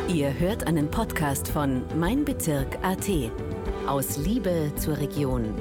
Ihr hört einen Podcast von Mein Bezirk.at. Aus Liebe zur Region.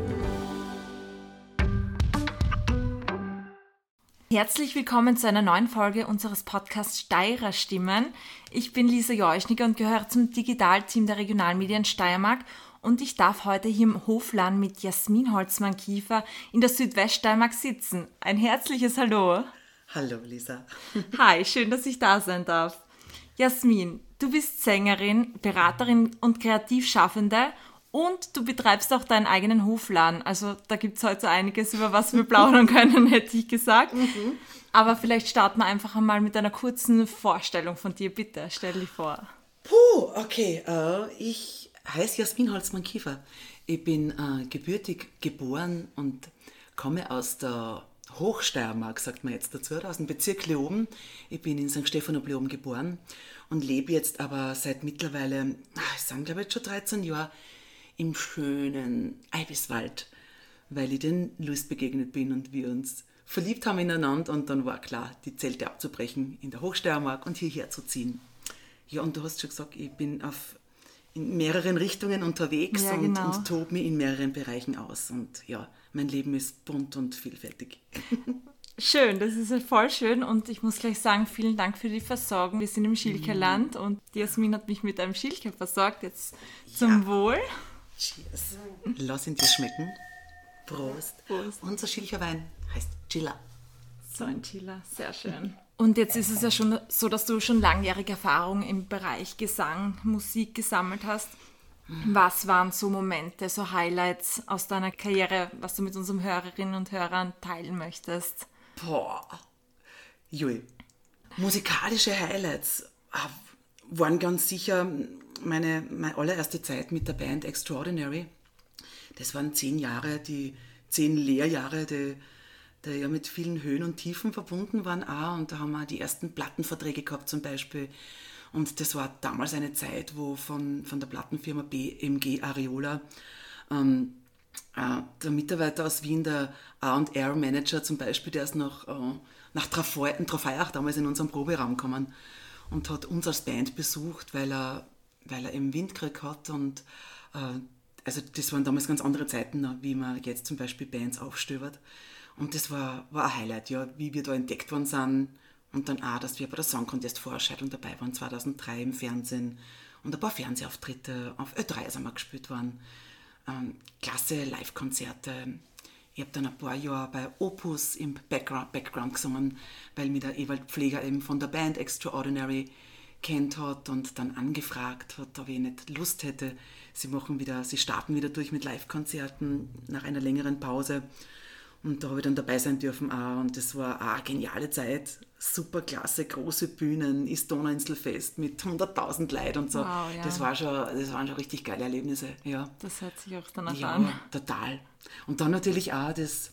Herzlich willkommen zu einer neuen Folge unseres Podcasts Steirer Stimmen. Ich bin Lisa Jeuschniger und gehöre zum Digitalteam der Regionalmedien Steiermark und ich darf heute hier im Hofladen mit Jasmin Holzmann-Kiefer in der Südweststeiermark sitzen. Ein herzliches Hallo. Hallo Lisa. Hi, schön, dass ich da sein darf. Jasmin, du bist Sängerin, Beraterin und Kreativschaffende und du betreibst auch deinen eigenen Hofladen. Also da gibt es heute so einiges, über was wir plaudern können, hätte ich gesagt. Aber vielleicht starten wir einfach einmal mit einer kurzen Vorstellung von dir. Bitte, stell dich vor. Okay. Ich heiße Jasmin Holzmann-Kiefer. Ich bin gebürtig geboren und komme aus der Hochsteiermark, sagt man jetzt dazu, aus dem Bezirk Leoben. Ich bin in St. Stephan ob Leoben geboren und lebe jetzt aber seit mittlerweile, ich sage glaube ich schon 13 Jahre, im schönen Eibiswald, weil ich den Luis begegnet bin und wir uns verliebt haben ineinander und dann war klar, die Zelte abzubrechen in der Hochsteiermark und hierher zu ziehen. Ja, und du hast schon gesagt, ich bin in mehreren Richtungen unterwegs und tobe mich in mehreren Bereichen aus. Und ja, mein Leben ist bunt und vielfältig. Schön, das ist voll schön und ich muss gleich sagen, vielen Dank für die Versorgung. Wir sind im Schilkerland und die Jasmin hat mich mit einem Schilker versorgt. Jetzt zum Wohl. Cheers. Lass ihn dir schmecken. Prost. Unser Schilcherwein heißt Chilla. So ein Chilla, sehr schön. Und jetzt ist es ja schon so, dass du schon langjährige Erfahrung im Bereich Gesang, Musik gesammelt hast. Was waren so Momente, so Highlights aus deiner Karriere, was du mit unseren Hörerinnen und Hörern teilen möchtest? Musikalische Highlights waren ganz sicher meine allererste Zeit mit der Band Extraordinary. Das waren 10 Jahre, die 10 Lehrjahre, die ja mit vielen Höhen und Tiefen verbunden waren auch. Und da haben wir die ersten Plattenverträge gehabt zum Beispiel. Und das war damals eine Zeit, wo von der Plattenfirma BMG Ariola der Mitarbeiter aus Wien, der A&R-Manager zum Beispiel, der ist nach Trafaiach damals in unseren Proberaum gekommen und hat uns als Band besucht, weil er eben Wind gekriegt hat. Und also das waren damals ganz andere Zeiten, wie man jetzt zum Beispiel Bands aufstöbert. Und das war ein Highlight, ja, wie wir da entdeckt worden sind. Und dann auch, dass wir bei der Song Contest Vorentscheidung dabei waren, 2003 im Fernsehen. Und ein paar Fernsehauftritte auf Ö3 sind wir gespielt worden. Klasse Live-Konzerte. Ich habe dann ein paar Jahre bei Opus im Background gesungen, weil mich der Ewald Pfleger eben von der Band Extraordinary kennt hat und dann angefragt hat, ob ich nicht Lust hätte. Sie starten wieder durch mit Live-Konzerten nach einer längeren Pause. Und da habe ich dann dabei sein dürfen auch. Und das war auch eine geniale Zeit. Super klasse, große Bühnen, ist Donauinselfest mit 100.000 Leuten und so. Wow, ja. Das waren schon richtig geile Erlebnisse. Ja. Das hört sich auch danach Ja, an. total. Und dann natürlich auch das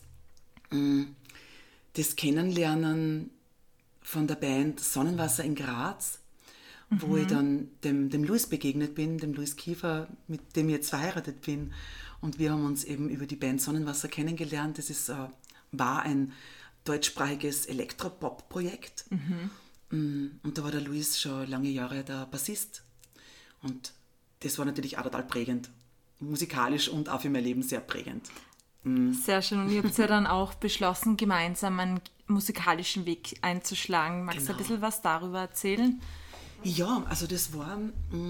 Kennenlernen von der Band Sonnenwasser in Graz, wo ich dann dem Luis begegnet bin, dem Luis Kiefer, mit dem ich jetzt verheiratet bin. Und wir haben uns eben über die Band Sonnenwasser kennengelernt. Das war ein deutschsprachiges Elektropop-Projekt. Und da war der Luis schon lange Jahre der Bassist. Und das war natürlich auch total prägend. Musikalisch und auch für mein Leben sehr prägend. Sehr schön. Und ihr habt ja dann auch beschlossen, gemeinsam einen musikalischen Weg einzuschlagen. Magst du ein bisschen was darüber erzählen? Ja, also das war,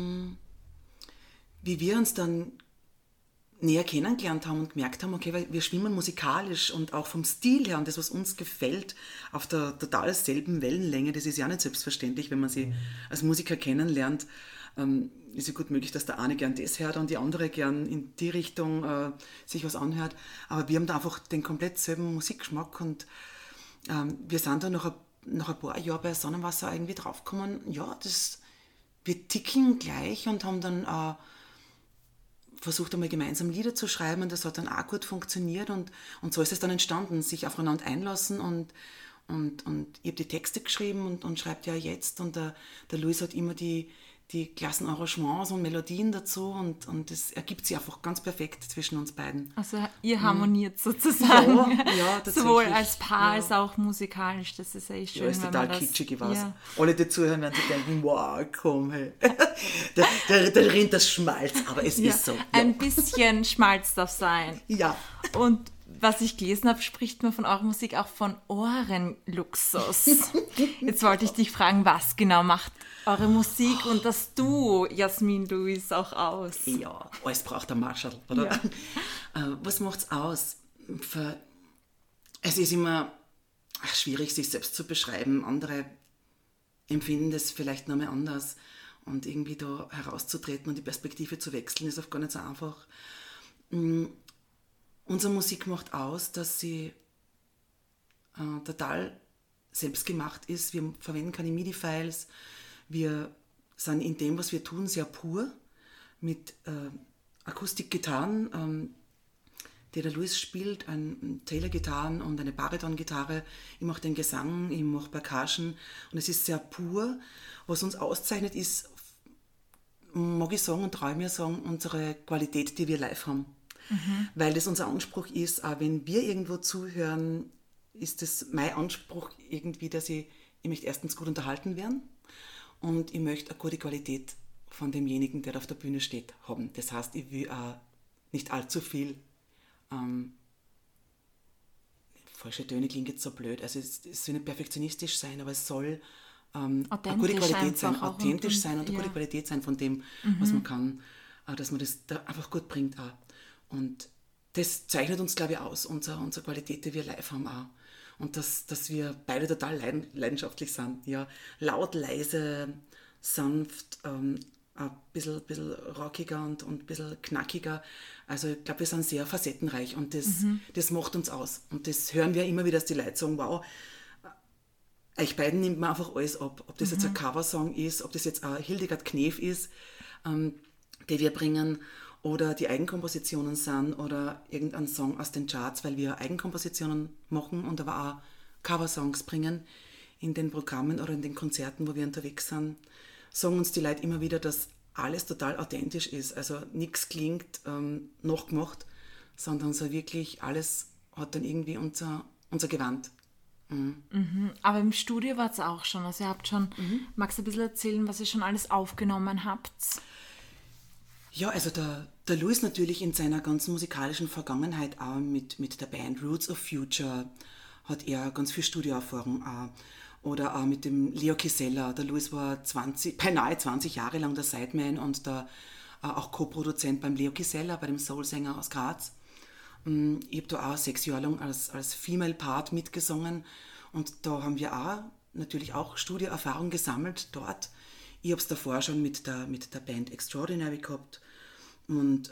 wie wir uns dann näher kennengelernt haben und gemerkt haben, okay, weil wir schwimmen musikalisch und auch vom Stil her und das, was uns gefällt, auf der total selben Wellenlänge. Das ist ja nicht selbstverständlich, wenn man sie als Musiker kennenlernt. Ist ja gut möglich, dass der eine gern das hört und die andere gern in die Richtung sich was anhört. Aber wir haben da einfach den komplett selben Musikgeschmack und wir sind da nach ein paar Jahren bei Sonnenwasser irgendwie draufgekommen, ja, wir ticken gleich und haben dann versucht einmal gemeinsam Lieder zu schreiben und das hat dann auch gut funktioniert und so ist es dann entstanden, sich aufeinander einlassen und ich habe die Texte geschrieben und schreibt ja jetzt und der Luis hat immer die die klassen Arrangements und Melodien dazu und das ergibt sich einfach ganz perfekt zwischen uns beiden. Also ihr harmoniert sozusagen. Ja, tatsächlich. Sowohl als Paar als auch musikalisch. Das ist echt schön. Ja, ist total wenn man kitschig, was. Ja. Alle, die zuhören, werden sich denken, wow, komm, hey. da rinnt das Schmalz, aber es ist so. Ja. Ein bisschen Schmalz darf sein. Ja. Und was ich gelesen habe, spricht man von eurer Musik auch von Ohrenluxus. Jetzt wollte ich dich fragen, was genau macht eure Musik und das Duo Jasmin Louis auch aus? Ja, alles braucht ein Marschall, oder? Ja. Was macht's aus? Es ist immer schwierig, sich selbst zu beschreiben. Andere empfinden das vielleicht nochmal anders. Und irgendwie da herauszutreten und die Perspektive zu wechseln, ist oft gar nicht so einfach. Unsere Musik macht aus, dass sie total selbstgemacht ist. Wir verwenden keine MIDI-Files. Wir sind in dem, was wir tun, sehr pur. Mit Akustikgitarren, die der Louis spielt, ein Taylor-Gitarren und eine Bariton-Gitarre. Ich mache den Gesang, ich mache Percussion. Und es ist sehr pur. Was uns auszeichnet, ist, mag ich sagen und traue mir sagen, unsere Qualität, die wir live haben. Weil das unser Anspruch ist, auch wenn wir irgendwo zuhören, ist es mein Anspruch irgendwie, dass ich möchte erstens gut unterhalten werden und ich möchte eine gute Qualität von demjenigen, der auf der Bühne steht, haben. Das heißt, ich will auch nicht allzu viel, falsche Töne klingt jetzt so blöd, also es soll nicht perfektionistisch sein, aber es soll eine gute Qualität sein, authentisch sein und eine gute Qualität sein von dem, was man kann, dass man das da einfach gut bringt auch. Und das zeichnet uns, glaube ich, aus, unsere Qualität, die wir live haben auch. Und dass wir beide total leidenschaftlich sind. Ja, laut, leise, sanft, ein bisschen rockiger und ein bisschen knackiger. Also ich glaube, wir sind sehr facettenreich und das macht uns aus. Und das hören wir immer wieder, dass die Leute sagen, wow, euch beiden nimmt man einfach alles ab. Ob das jetzt ein Coversong ist, ob das jetzt ein Hildegard Knef ist, die wir bringen, oder die Eigenkompositionen sind oder irgendein Song aus den Charts, weil wir Eigenkompositionen machen und aber auch Coversongs bringen in den Programmen oder in den Konzerten, wo wir unterwegs sind, sagen uns die Leute immer wieder, dass alles total authentisch ist. Also nichts klingt nachgemacht, sondern so wirklich alles hat dann irgendwie unser Gewand. Aber im Studio war es auch schon. Also ihr habt schon, magst du ein bisschen erzählen, was ihr schon alles aufgenommen habt? Ja, also der Louis natürlich in seiner ganzen musikalischen Vergangenheit auch mit der Band Roots of Future hat er ganz viel Studioerfahrung auch. Oder auch mit dem Leo Kisella. Der Louis war beinahe 20 Jahre lang der Sideman und auch Co-Produzent beim Leo Kisella, bei dem Soul-Sänger aus Graz. Ich habe da auch 6 Jahre lang als Female Part mitgesungen und da haben wir auch natürlich auch Studioerfahrung gesammelt dort. Ich habe es davor schon mit der Band Extraordinary gehabt und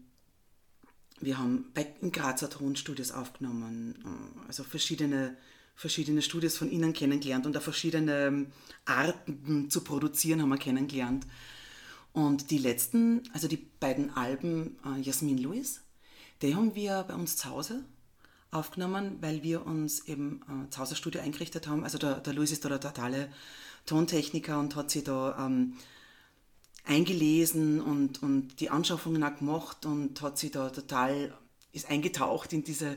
wir haben in Grazer Tonstudios aufgenommen, also verschiedene Studios von ihnen kennengelernt und auch verschiedene Arten zu produzieren haben wir kennengelernt. Und die letzten, also die beiden Alben Jasmin Louis, die haben wir bei uns zu Hause aufgenommen, weil wir uns eben zu Hause ein Studio eingerichtet haben. Also der Louis ist da der totale Tontechniker und hat sich da eingelesen und die Anschaffungen auch gemacht und hat sich da ist eingetaucht in diese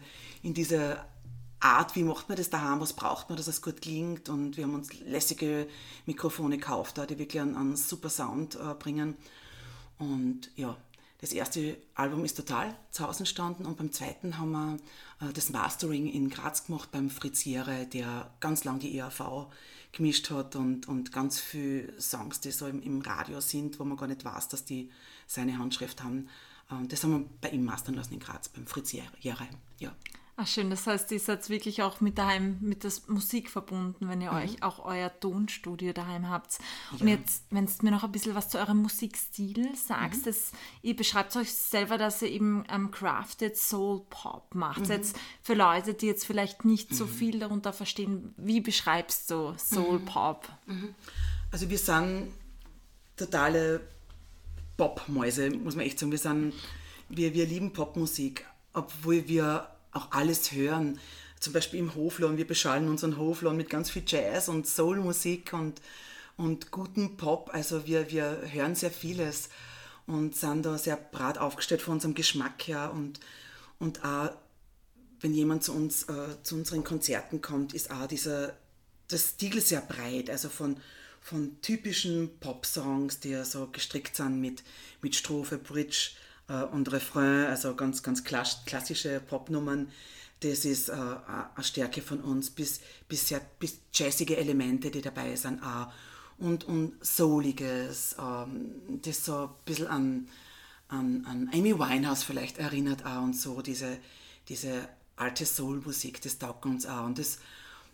Art, wie macht man das daheim, was braucht man, dass es gut klingt, und wir haben uns lässige Mikrofone gekauft, die wirklich einen super Sound bringen. Und ja, das erste Album ist total zu Hause entstanden und beim zweiten haben wir das Mastering in Graz gemacht beim Fritz Jere, der ganz lang die ERV gemischt hat und ganz viele Songs, die so im Radio sind, wo man gar nicht weiß, dass die seine Handschrift haben. Das haben wir bei ihm mastern lassen in Graz, beim Fritz Jere. Ja. Ach schön, das heißt, ihr seid wirklich auch mit der Musik verbunden, wenn ihr euch auch euer Tonstudio daheim habt. Ja. Und jetzt, wenn du mir noch ein bisschen was zu eurem Musikstil sagst, ihr beschreibt euch selber, dass ihr eben Crafted Soul Pop macht. Jetzt für Leute, die jetzt vielleicht nicht so viel darunter verstehen, wie beschreibst du Soul Pop? Also wir sind totale Popmäuse, muss man echt sagen. Wir lieben Popmusik, obwohl wir auch alles hören, zum Beispiel im Hofladen, wir beschallen unseren Hofladen mit ganz viel Jazz und Soulmusik und guten Pop. Also wir hören sehr vieles und sind da sehr breit aufgestellt von unserem Geschmack her. Und auch, wenn jemand zu uns, zu unseren Konzerten kommt, ist auch das Stil sehr breit. Also von typischen Pop-Songs, die ja so gestrickt sind mit Strophe, Bridge und Refrain, also ganz, ganz klassische Popnummern. Das ist eine Stärke von uns, bis jazzige Elemente, die dabei sind, auch. Und Souliges, das so ein bisschen an Amy Winehouse vielleicht erinnert auch und so, diese alte Soul-Musik, das taugt uns auch. Und das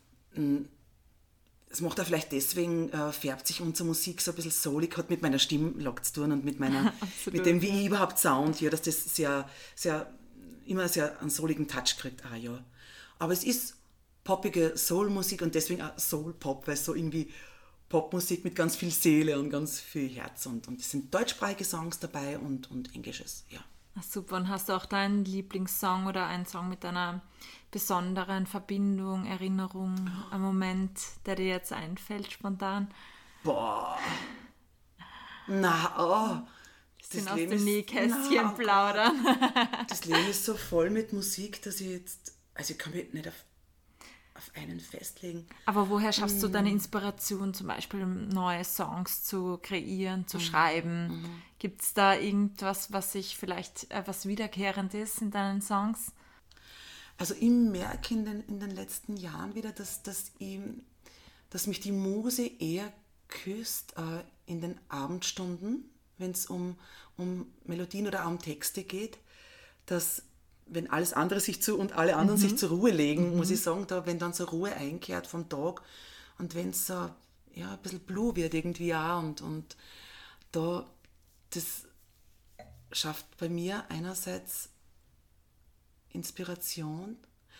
macht er vielleicht deswegen, färbt sich unsere Musik so ein bisschen soulig, hat mit meiner Stimme zu tun und mit dem, wie ich überhaupt sound, ja, dass das immer sehr einen souligen Touch kriegt, ja. Aber es ist poppige Soul-Musik und deswegen auch Soul-Pop, weil es so irgendwie Popmusik mit ganz viel Seele und ganz viel Herz und es sind deutschsprachige Songs dabei und englisches, ja. Ach, super. Und hast du auch deinen Lieblingssong oder einen Song mit einer besonderen Verbindung, Erinnerung, einen Moment, der dir jetzt einfällt, spontan? Boah. Das aus dem Nähkästchen plaudern. Das Leben ist so voll mit Musik, dass ich kann mich nicht auf einen festlegen. Aber woher schaffst du deine Inspiration, zum Beispiel neue Songs zu kreieren, zu schreiben? Gibt es da irgendwas, was was wiederkehrend ist in deinen Songs? Also ich merke in den letzten Jahren wieder, dass mich die Muse eher küsst in den Abendstunden, wenn es um Melodien oder um Texte geht, dass wenn alles andere und alle anderen sich zur Ruhe legen, muss ich sagen, wenn dann so Ruhe einkehrt vom Tag und wenn es so ein bisschen blue wird irgendwie auch und da, das schafft bei mir einerseits Inspiration,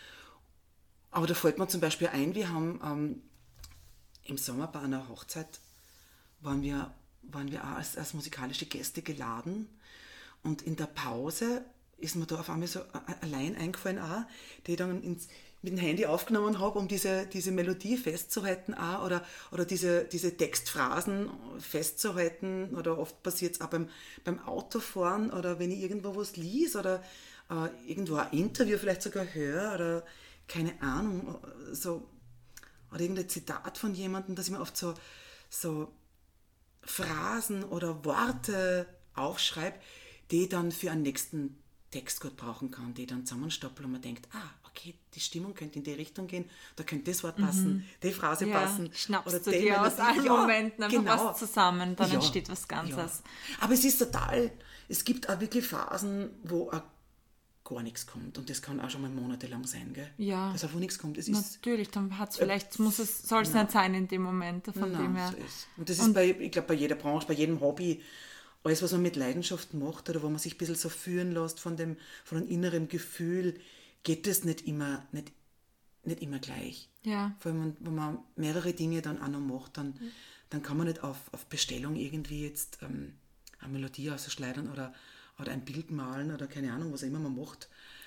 aber da fällt mir zum Beispiel ein, wir haben im Sommer bei einer Hochzeit waren wir auch als musikalische Gäste geladen und in der Pause ist mir da auf einmal so allein eingefallen auch, die ich dann mit dem Handy aufgenommen habe, um diese Melodie festzuhalten auch, oder diese Textphrasen festzuhalten, oder oft passiert es auch beim Autofahren oder wenn ich irgendwo was lies oder irgendwo ein Interview vielleicht sogar höre oder keine Ahnung, so, oder irgendein Zitat von jemandem, dass ich mir oft so Phrasen oder Worte aufschreibe, die ich dann für einen nächsten Text gut brauchen kann, die dann zusammenstoppeln und man denkt, okay, die Stimmung könnte in die Richtung gehen, da könnte das Wort passen, die Phrase passen. Schnappst oder du dir aus allen Momenten einfach was zusammen, dann entsteht was Ganzes. Ja. Aber es gibt auch wirklich Phasen, wo auch gar nichts kommt und das kann auch schon mal monatelang sein, gell? Ja. Dass einfach nichts kommt. Natürlich, dann hat's soll es nicht sein in dem Moment, von dem her. So ist. Und das ist ich glaube, bei jeder Branche, bei jedem Hobby, alles, was man mit Leidenschaft macht oder wo man sich ein bisschen so führen lässt von einem inneren Gefühl, geht das nicht immer gleich. Ja. Vor allem, wenn man mehrere Dinge dann auch noch macht, dann kann man nicht auf Bestellung irgendwie jetzt eine Melodie ausschneidern oder ein Bild malen oder keine Ahnung, was auch immer man macht.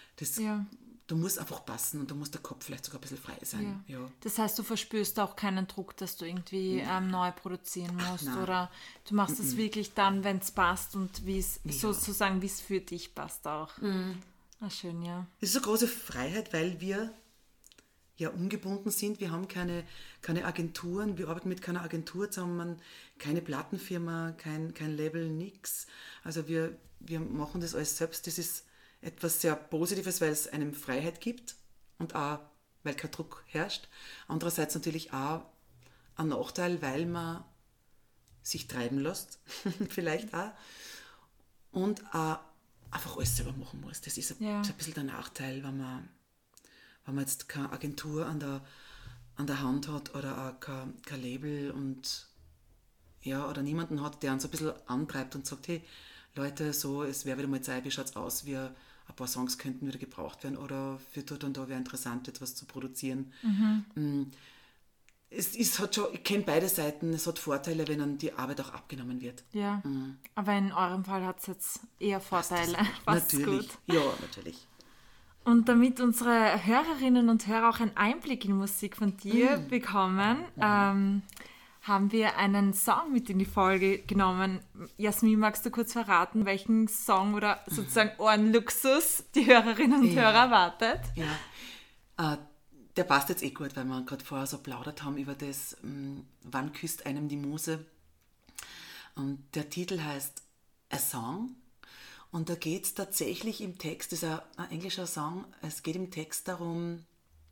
Da muss einfach passen und da muss der Kopf vielleicht sogar ein bisschen frei sein. Ja. Ja. Das heißt, du verspürst auch keinen Druck, dass du irgendwie neu produzieren musst oder du machst es wirklich dann, wenn es passt und wie es sozusagen, wie es für dich passt auch. Schön, ja. Es ist eine große Freiheit, weil wir ja ungebunden sind. Wir haben keine Agenturen, wir arbeiten mit keiner Agentur zusammen, keine Plattenfirma, kein Label, nix. Also wir machen das alles selbst. Das ist etwas sehr Positives, weil es einem Freiheit gibt und auch, weil kein Druck herrscht. Andererseits natürlich auch ein Nachteil, weil man sich treiben lässt, vielleicht auch, und auch einfach alles selber machen muss. Das ist ein bisschen der Nachteil, wenn man jetzt keine Agentur an der Hand hat oder auch kein Label oder niemanden hat, der uns ein bisschen antreibt und sagt, hey, Leute, so, es wäre wieder mal Zeit, wie schaut es aus, ein paar Songs könnten wieder gebraucht werden oder für dort und da wäre interessant, etwas zu produzieren. Ich kenne beide Seiten, es hat Vorteile, wenn dann die Arbeit auch abgenommen wird. Ja, aber in eurem Fall hat es jetzt eher Vorteile. Natürlich, gut. Ja, natürlich. Und damit unsere Hörerinnen und Hörer auch einen Einblick in Musik von dir bekommen, haben wir einen Song mit in die Folge genommen. Jasmin, magst du kurz verraten, welchen Song oder sozusagen Ohrenluxus die Hörerinnen und Hörer erwartet? Ja, der passt jetzt gut, weil wir gerade vorher so plaudert haben über das Wann küsst einem die Muse. Und der Titel heißt A Song. Und da geht es tatsächlich im Text, das ist ein englischer Song, es geht im Text darum,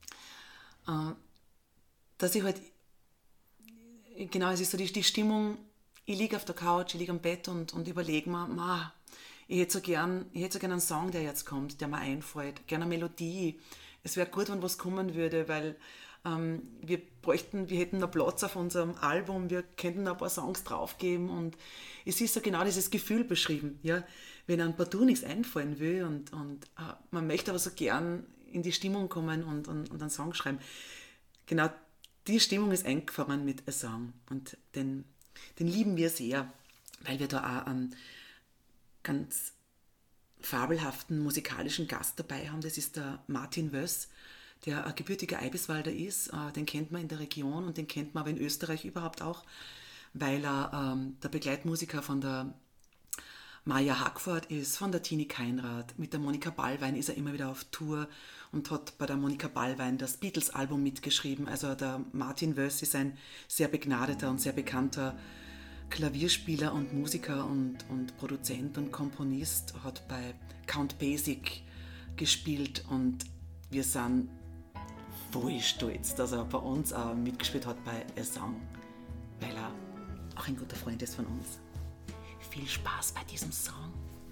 dass ich halt, genau, es ist so die Stimmung, ich liege auf der Couch, ich liege am Bett und überlege mir, ich hätte so gern einen Song, der jetzt kommt, der mir einfällt, gerne eine Melodie. Es wäre gut, wenn was kommen würde, weil wir hätten noch Platz auf unserem Album, wir könnten noch ein paar Songs draufgeben und es ist so genau dieses Gefühl beschrieben, ja, wenn einem partout nichts einfallen will und man möchte aber so gern in die Stimmung kommen und einen Song schreiben. Genau, die Stimmung ist eingefangen mit A Song und den lieben wir sehr, weil wir da auch einen ganz fabelhaften musikalischen Gast dabei haben. Das ist der Martin Wöss, der ein gebürtiger Eibiswalder ist. Den kennt man in der Region und den kennt man aber in Österreich überhaupt auch, weil er der Begleitmusiker von der Maja Hackford ist, von der Tini Keinrad. Mit der Monika Ballwein ist er immer wieder auf Tour und hat bei der Monika Ballwein das Beatles-Album mitgeschrieben. Also der Martin Wöss ist ein sehr begnadeter und sehr bekannter Klavierspieler und Musiker und Produzent und Komponist, hat bei Count Basic gespielt und wir sind voll stolz, dass er bei uns auch mitgespielt hat bei A Song, weil er auch ein guter Freund ist von uns. Viel Spaß bei diesem Song.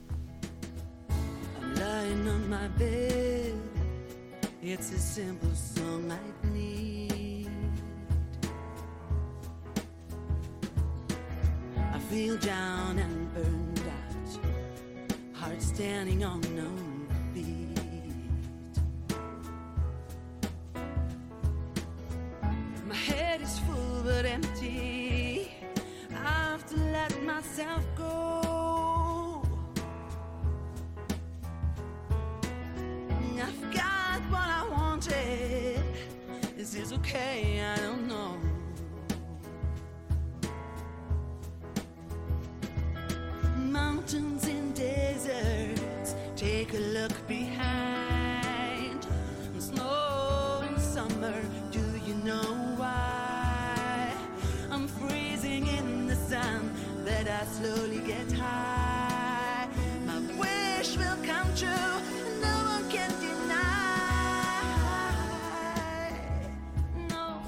I'm lying on my bed. It's a simple song I need. I feel down and burned out, heart standing on no feet. My head is full but empty. I have to let myself go. I've got what I wanted. Is this okay? I don't know. Mountains and deserts, take a look behind. Snow in summer, do you know why? I'm freezing in the sun, that I slowly get high. My wish will come true, and no one can deny. No.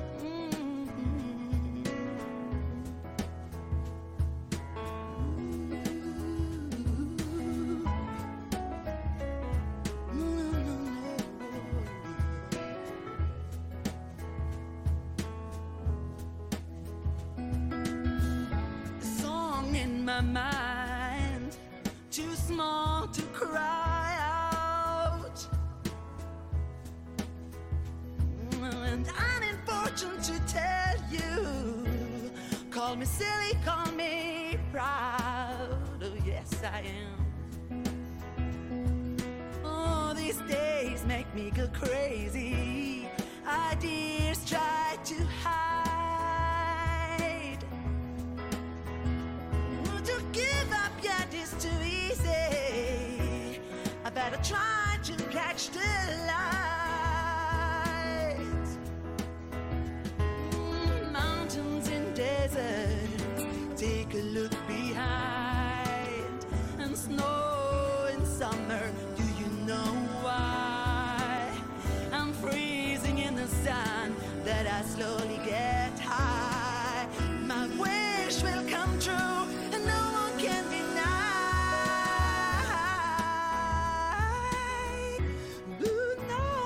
My mind, too small to cry out, and I'm unfortunate to tell you, call me silly, call me proud, oh yes I am. Oh, these days make me go crazy, ideas try to hide. To give up yet is too easy. I better try to catch the light. Mountains and deserts, take a look behind. And snow in summer, do you know why? I'm freezing in the sun, that I slowly get high. My wish will come true, and no one can deny. Ooh, no.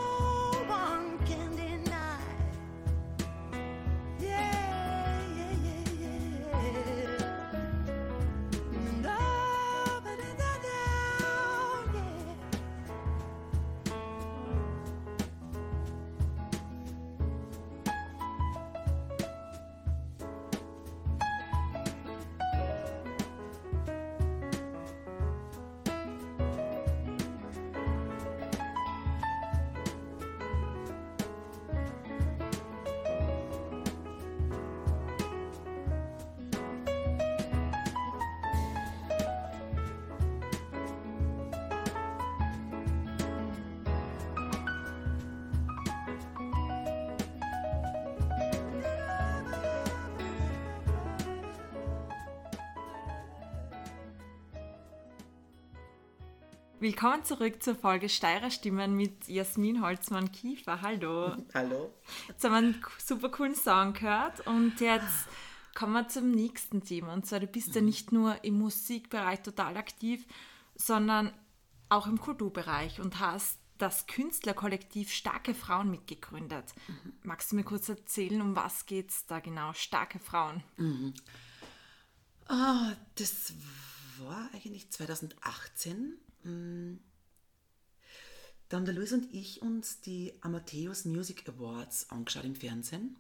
Willkommen zurück zur Folge Steirer Stimmen mit Jasmin Holzmann-Kiefer. Hallo. Hallo. Jetzt haben wir einen super coolen Song gehört und jetzt kommen wir zum nächsten Thema. Und zwar, du bist ja nicht nur im Musikbereich total aktiv, sondern auch im Kulturbereich und hast das Künstlerkollektiv Starke Frauen mitgegründet. Magst du mir kurz erzählen, um was geht es da genau? Starke Frauen. Das war eigentlich 2018. Da haben der Luis und ich uns die Amadeus Music Awards angeschaut im Fernsehen.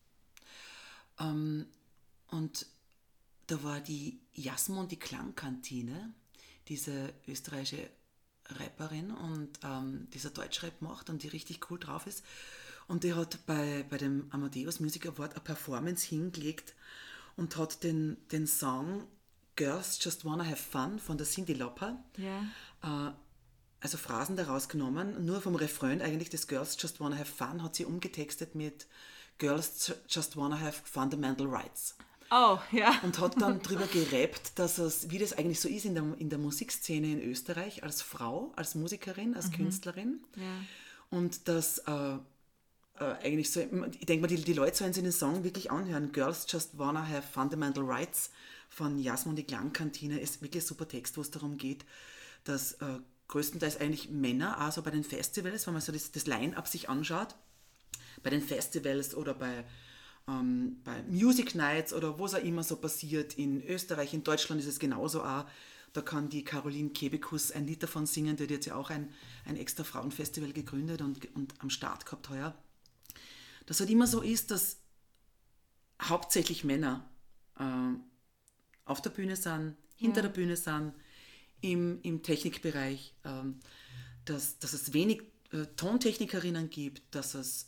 Und da war die Jasmo und die Klangkantine, diese österreichische Rapperin und dieser Deutschrap macht und die richtig cool drauf ist. Und die hat bei dem Amadeus Music Award eine Performance hingelegt und hat den Song Girls Just Wanna Have Fun von der Cyndi Lauper, also Phrasen daraus genommen, nur vom Refrain eigentlich des Girls Just Wanna Have Fun hat sie umgetextet mit Girls Just Wanna Have Fundamental Rights. Oh, ja. Und hat dann darüber gerappt, dass es, wie das eigentlich so ist in der Musikszene in Österreich, als Frau, als Musikerin, als Künstlerin. Ja. Und dass eigentlich so, ich denke mal, die Leute sollen sich den Song wirklich anhören. Girls Just Wanna Have Fundamental Rights von Jasmo und die Klangkantine ist wirklich ein super Text, wo es darum geht, dass größtenteils eigentlich Männer, also bei den Festivals, wenn man so das Line-Up sich anschaut, bei den Festivals oder bei Music Nights oder wo es auch immer so passiert, in Österreich, in Deutschland ist es genauso auch. Da kann die Caroline Kebekus ein Lied davon singen, die hat jetzt ja auch ein extra Frauenfestival gegründet und am Start gehabt heuer. Dass halt immer so ist, dass hauptsächlich Männer auf der Bühne sind, hinter der Bühne sind, im Technikbereich, dass es wenig Tontechnikerinnen gibt, dass es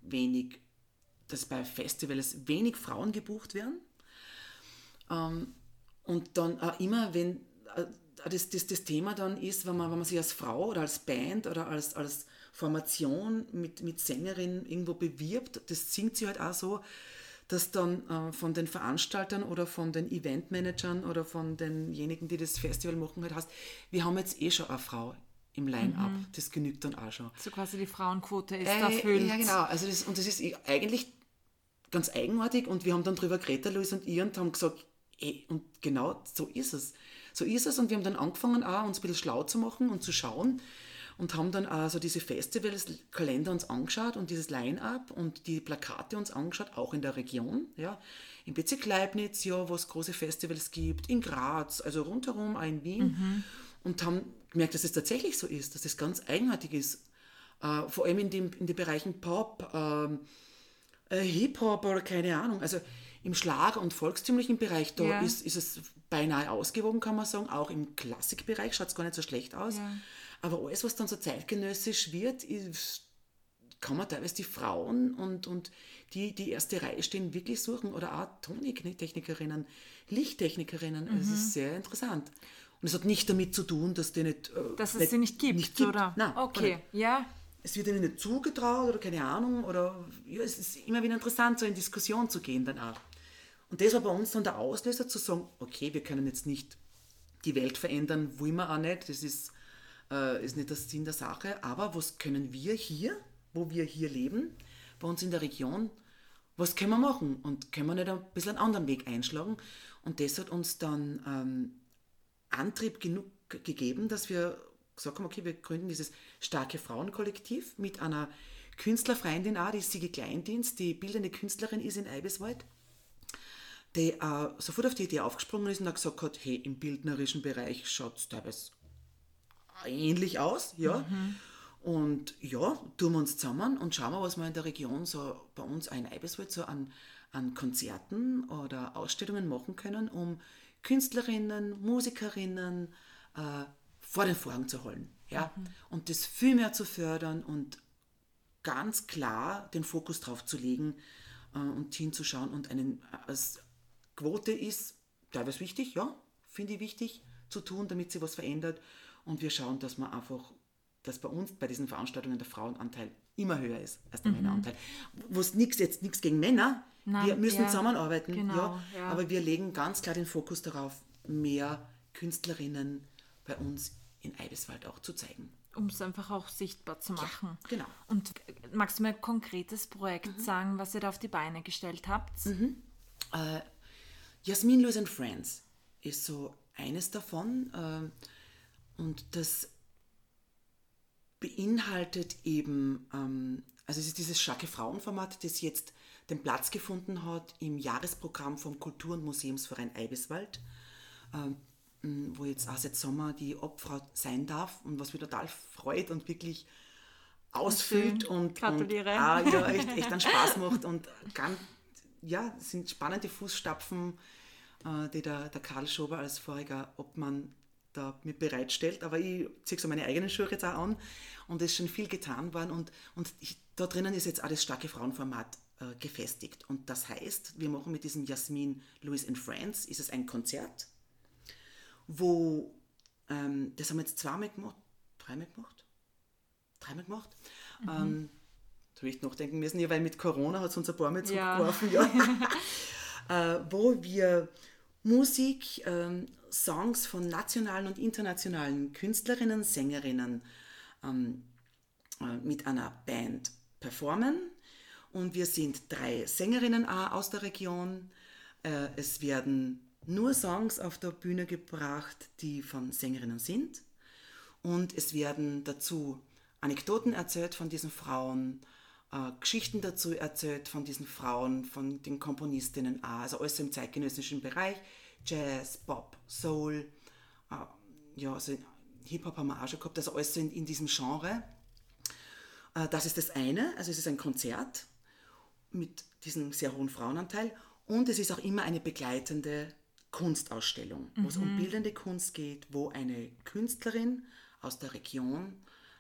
bei Festivals wenig Frauen gebucht werden. Und dann auch immer, wenn das Thema dann ist, wenn man sich als Frau oder als Band oder als Formation mit Sängerin irgendwo bewirbt, das singt sie halt auch so, dass dann von den Veranstaltern oder von den Eventmanagern oder von denjenigen, die das Festival machen, halt heißt, wir haben jetzt schon eine Frau im Line-Up, das genügt dann auch schon. So quasi die Frauenquote ist erfüllt. Ja, genau. Also das ist eigentlich ganz eigenartig und wir haben dann drüber geredet, Luis und ich, und haben gesagt, und genau so ist es. So ist es und wir haben dann angefangen, auch uns ein bisschen schlau zu machen und zu schauen und haben dann auch so diese Festivals-Kalender uns angeschaut und dieses Line-Up und die Plakate uns angeschaut, auch in der Region, ja, im Bezirk Leibniz, ja, wo es große Festivals gibt, in Graz, also rundherum, auch in Wien und haben gemerkt, dass es tatsächlich so ist, dass es ganz eigenartig ist, vor allem in den Bereichen Pop, Hip-Hop oder keine Ahnung, also im Schlager- und volkstümlichen Bereich, da ist es beinahe ausgewogen, kann man sagen, auch im Klassikbereich schaut es gar nicht so schlecht aus, aber alles, was dann so zeitgenössisch wird, kann man teilweise die Frauen und die erste Reihe stehen, wirklich suchen oder auch Tontechnikerinnen, Lichttechnikerinnen, es ist sehr interessant. Und es hat nicht damit zu tun, dass die nicht... Dass es sie nicht gibt, oder? Nein, okay, ja. Es wird ihnen nicht zugetraut oder keine Ahnung oder ja, es ist immer wieder interessant, so in Diskussion zu gehen dann auch. Und das war bei uns dann der Auslöser zu sagen, okay, wir können jetzt nicht die Welt verändern, wollen wir auch nicht, das ist nicht der Sinn der Sache, aber was können wir hier, wo wir hier leben, bei uns in der Region, was können wir machen und können wir nicht ein bisschen einen anderen Weg einschlagen? Und das hat uns dann Antrieb genug gegeben, dass wir gesagt haben, okay, wir gründen dieses starke Frauenkollektiv mit einer Künstlerfreundin auch, die Sigi Kleindienst, die bildende Künstlerin ist in Eibiswald, die sofort auf die Idee aufgesprungen ist und hat gesagt hat, hey, im bildnerischen Bereich schaut es teilweise ähnlich aus, ja. Und ja, tun wir uns zusammen und schauen wir, was wir in der Region so bei uns in Eibiswald so an Konzerten oder Ausstellungen machen können, um Künstlerinnen, Musikerinnen vor den Vorhang zu holen. Ja? Und das viel mehr zu fördern und ganz klar den Fokus drauf zu legen und hinzuschauen. Und als Quote ist teilweise wichtig, ja, finde ich wichtig zu tun, damit sich was verändert. Und wir schauen, dass man einfach, dass bei uns, bei diesen Veranstaltungen der Frauenanteil immer höher ist als der Männeranteil. Was nichts gegen Männer, wir müssen zusammenarbeiten, genau, aber wir legen ganz klar den Fokus darauf, mehr Künstlerinnen bei uns in Eibiswald auch zu zeigen. Um es einfach auch sichtbar zu machen. Ja, genau. Und magst du mir ein konkretes Projekt sagen, was ihr da auf die Beine gestellt habt? Jasmin, Louis and Friends ist so eines davon. Und das beinhaltet eben, also es ist dieses starke Frauenformat, das jetzt den Platz gefunden hat im Jahresprogramm vom Kultur- und Museumsverein Eibiswald, wo jetzt auch seit Sommer die Obfrau sein darf und was mich total freut und wirklich ausfüllt und Gratuliere. ja, echt einen Spaß macht und ganz, ja, es sind spannende Fußstapfen, die der Karl Schober als voriger Obmann da mir bereitstellt, aber ich ziehe so meine eigenen Schuhe jetzt auch an und es ist schon viel getan worden und da drinnen ist jetzt auch das starke Frauenformat gefestigt und das heißt, wir machen mit diesem Jasmin, Louis and Friends, ist es ein Konzert, wo, das haben wir jetzt dreimal gemacht. Da habe ich nachdenken müssen, ja, weil mit Corona hat es uns ein paar Mal zurückgeworfen, wo wir Musik, Songs von nationalen und internationalen Künstlerinnen, Sängerinnen mit einer Band performen. Und wir sind 3 Sängerinnen auch aus der Region. Es werden nur Songs auf der Bühne gebracht, die von Sängerinnen sind. Und es werden dazu Anekdoten erzählt von diesen Frauen, Geschichten dazu erzählt von diesen Frauen, von den Komponistinnen auch. Also alles im zeitgenössischen Bereich. Jazz, Pop, Soul, also Hip-Hop haben wir auch schon gehabt, also alles so in diesem Genre. Das ist das eine, also es ist ein Konzert mit diesem sehr hohen Frauenanteil und es ist auch immer eine begleitende Kunstausstellung, wo es um bildende Kunst geht, wo eine Künstlerin aus der Region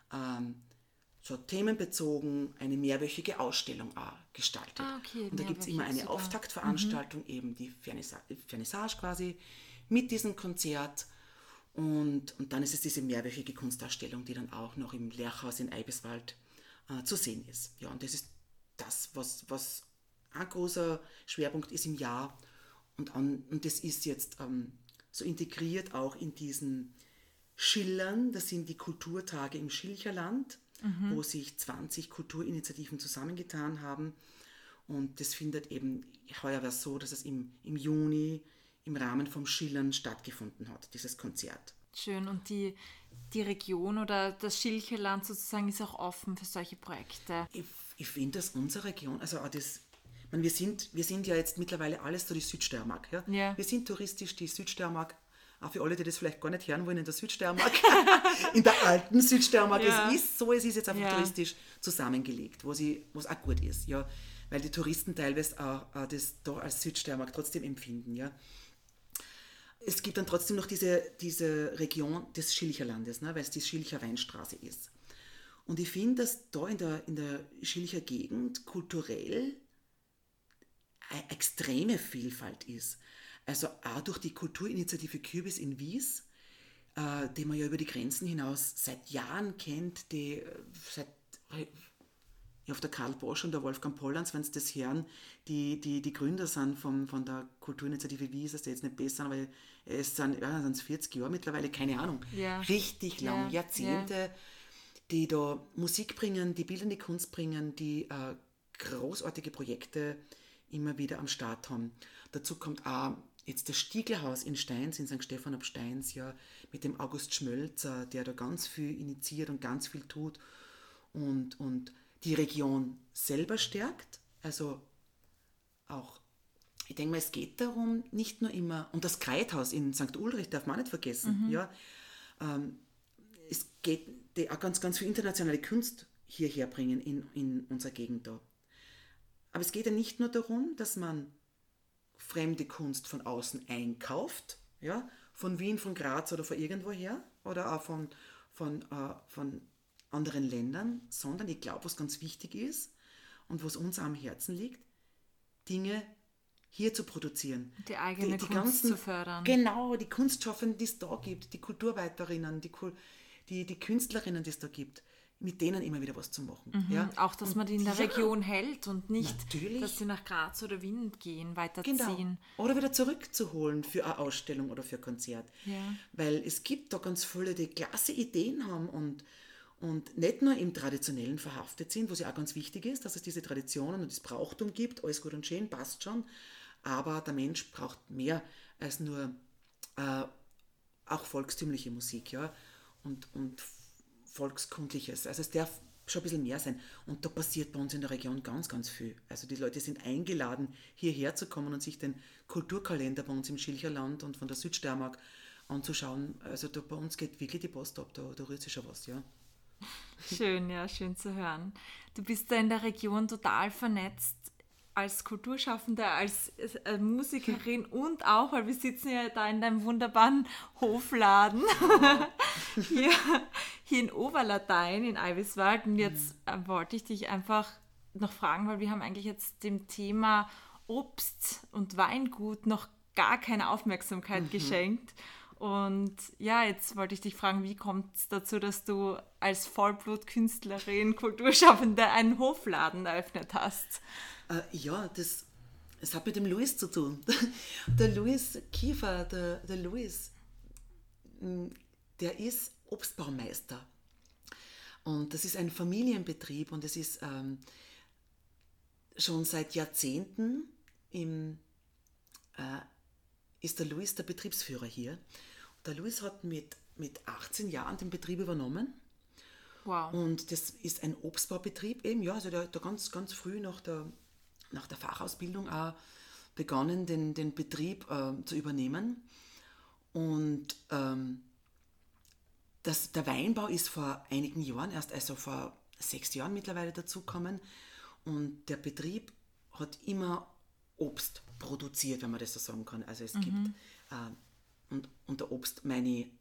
so themenbezogen eine mehrwöchige Ausstellung auch gestaltet. Okay. Und da gibt es immer eine Auftaktveranstaltung, eben die Vernissage quasi, mit diesem Konzert. Und dann ist es diese mehrwöchige Kunstausstellung, die dann auch noch im Lerchhaus in Eibiswald zu sehen ist. Ja, und das ist das, was ein großer Schwerpunkt ist im Jahr. Und das ist jetzt so integriert auch in diesen Schillern, das sind die Kulturtage im Schilcherland, wo sich 20 Kulturinitiativen zusammengetan haben. Und das findet eben heuer war so, dass es im Juni im Rahmen vom Schillern stattgefunden hat, dieses Konzert. Schön. Und die Region oder das Schilcherland sozusagen ist auch offen für solche Projekte. Ich finde, dass unsere Region, also auch das, ich meine, wir sind ja jetzt mittlerweile alles so die Südsteiermark. Ja? Ja. Wir sind touristisch die Südsteiermark. Auch für alle, die das vielleicht gar nicht hören wollen, in der Südsteiermark, in der alten Südsteiermark. Ja. Es ist jetzt einfach touristisch zusammengelegt, wo es auch gut ist, ja, weil die Touristen teilweise auch das da als Südsteiermark trotzdem empfinden. Ja. Es gibt dann trotzdem noch diese Region des Schilcherlandes, ne, weil es die Schilcher Weinstraße ist. Und ich finde, dass da in der Schilcher Gegend kulturell eine extreme Vielfalt ist. Also auch durch die Kulturinitiative Kürbis in Wies, die man ja über die Grenzen hinaus seit Jahren kennt, die seit auf der Karl Bosch und der Wolfgang Pollanz, wenn Sie das hören, die Gründer sind von der Kulturinitiative Wies, das ist jetzt nicht besser, aber es sind 40 Jahre mittlerweile, keine Ahnung, richtig lang, Jahrzehnte, die da Musik bringen, die bildende Kunst bringen, die großartige Projekte immer wieder am Start haben. Dazu kommt auch jetzt das Stiegelhaus in Steins, in St. Stephan ab Steins, ja, mit dem August Schmölzer, der da ganz viel initiiert und ganz viel tut und die Region selber stärkt. Also auch, ich denke mal, es geht darum, nicht nur immer, und das Kreithaus in St. Ulrich darf man nicht vergessen, ja, es geht auch ganz, ganz viel internationale Kunst hierher bringen in unserer Gegend da. Aber es geht ja nicht nur darum, dass man fremde Kunst von außen einkauft, ja, von Wien, von Graz oder von irgendwoher oder auch von anderen Ländern, sondern ich glaube, was ganz wichtig ist und was uns am Herzen liegt, Dinge hier zu produzieren. Die eigene Kunst ganzen, zu fördern. Genau, die Kunstschaffenden, die es da gibt, die Kulturarbeiterinnen, die Künstlerinnen, die es da gibt, mit denen immer wieder was zu machen. Ja? Auch, dass man die in der Region hält und nicht, natürlich. dass sie nach Graz oder Wien gehen, weiterziehen. Genau. Oder wieder zurückzuholen für eine Ausstellung oder für ein Konzert. Ja. Weil es gibt da ganz viele, die klasse Ideen haben und nicht nur im Traditionellen verhaftet sind, was ja auch ganz wichtig ist, dass es diese Traditionen und das Brauchtum gibt, alles gut und schön, passt schon, aber der Mensch braucht mehr als nur auch volkstümliche Musik, ja, und volkskundliches. Also es darf schon ein bisschen mehr sein. Und da passiert bei uns in der Region ganz, ganz viel. Also die Leute sind eingeladen, hierher zu kommen und sich den Kulturkalender bei uns im Schilcherland und von der Südsteiermark anzuschauen. Also da bei uns geht wirklich die Post ab, da rührt sich schon was, ja. Schön, ja, schön zu hören. Du bist da in der Region total vernetzt als Kulturschaffende, als Musikerin und auch, weil wir sitzen ja da in deinem wunderbaren Hofladen hier in Oberlatein in Eiviswald. Und jetzt wollte ich dich einfach noch fragen, weil wir haben eigentlich jetzt dem Thema Obst und Weingut noch gar keine Aufmerksamkeit geschenkt. Und ja, jetzt wollte ich dich fragen, wie kommt es dazu, dass du als Vollblutkünstlerin, Kulturschaffende einen Hofladen eröffnet hast? Ja, das hat mit dem Louis zu tun. Der Louis Kiefer, der Louis, der ist Obstbaumeister. Und das ist ein Familienbetrieb und es ist schon seit Jahrzehnten ist der Louis der Betriebsführer hier. Der Louis hat mit 18 Jahren den Betrieb übernommen. Wow. Und das ist ein Obstbaubetrieb eben, ja, also der hat da ganz, ganz früh nach der Fachausbildung auch begonnen, den Betrieb zu übernehmen. Und der Weinbau ist vor einigen Jahren, also vor 6 Jahren mittlerweile dazugekommen. Und der Betrieb hat immer Obst produziert, wenn man das so sagen kann. Also es gibt, und unter Obst meine ich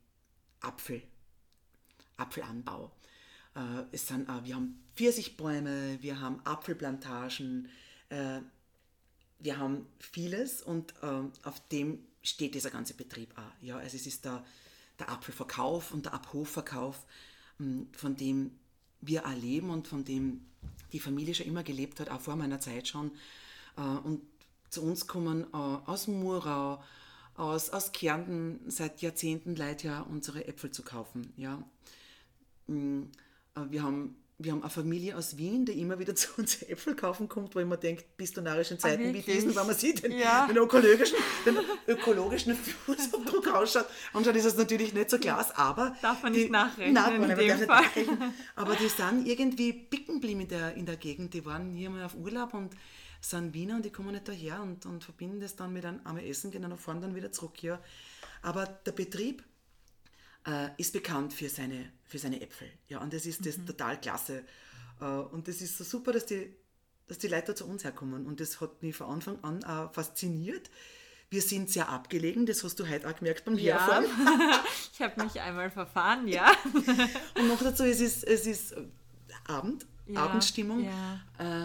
Apfelanbau. Wir haben Pfirsichbäume, wir haben Apfelplantagen, wir haben vieles und auf dem steht dieser ganze Betrieb auch. Ja, also es ist der Apfelverkauf und der Abhofverkauf, von dem wir auch leben und von dem die Familie schon immer gelebt hat, auch vor meiner Zeit schon. Und zu uns kommen aus Murau, aus Kärnten seit Jahrzehnten Leute ja unsere Äpfel zu kaufen. Ja. Wir haben eine Familie aus Wien, die immer wieder zu uns Äpfel kaufen kommt, wo ich mir denke, bist du narischen Zeiten wie diesen, wenn man sieht, den ökologischen Fußabdruck ausschaut. Anscheinend ist es natürlich nicht so klasse, aber... Darf man nicht nachrechnen, nein, in dem Fall. Aber die sind irgendwie picken geblieben in der Gegend. Die waren hier mal auf Urlaub und sind Wiener und die kommen nicht daher und verbinden das dann mit einem einmal essen gehen und fahren dann wieder zurück. Ja. Aber der Betrieb ist bekannt für seine Äpfel. Ja, und das ist das total klasse. Und das ist so super, dass die Leute da zu uns herkommen. Und das hat mich von Anfang an auch fasziniert. Wir sind sehr abgelegen, das hast du heute auch gemerkt beim Herfahren. Ich habe mich einmal verfahren, ja. Und noch dazu, es ist Abendstimmung. Ja.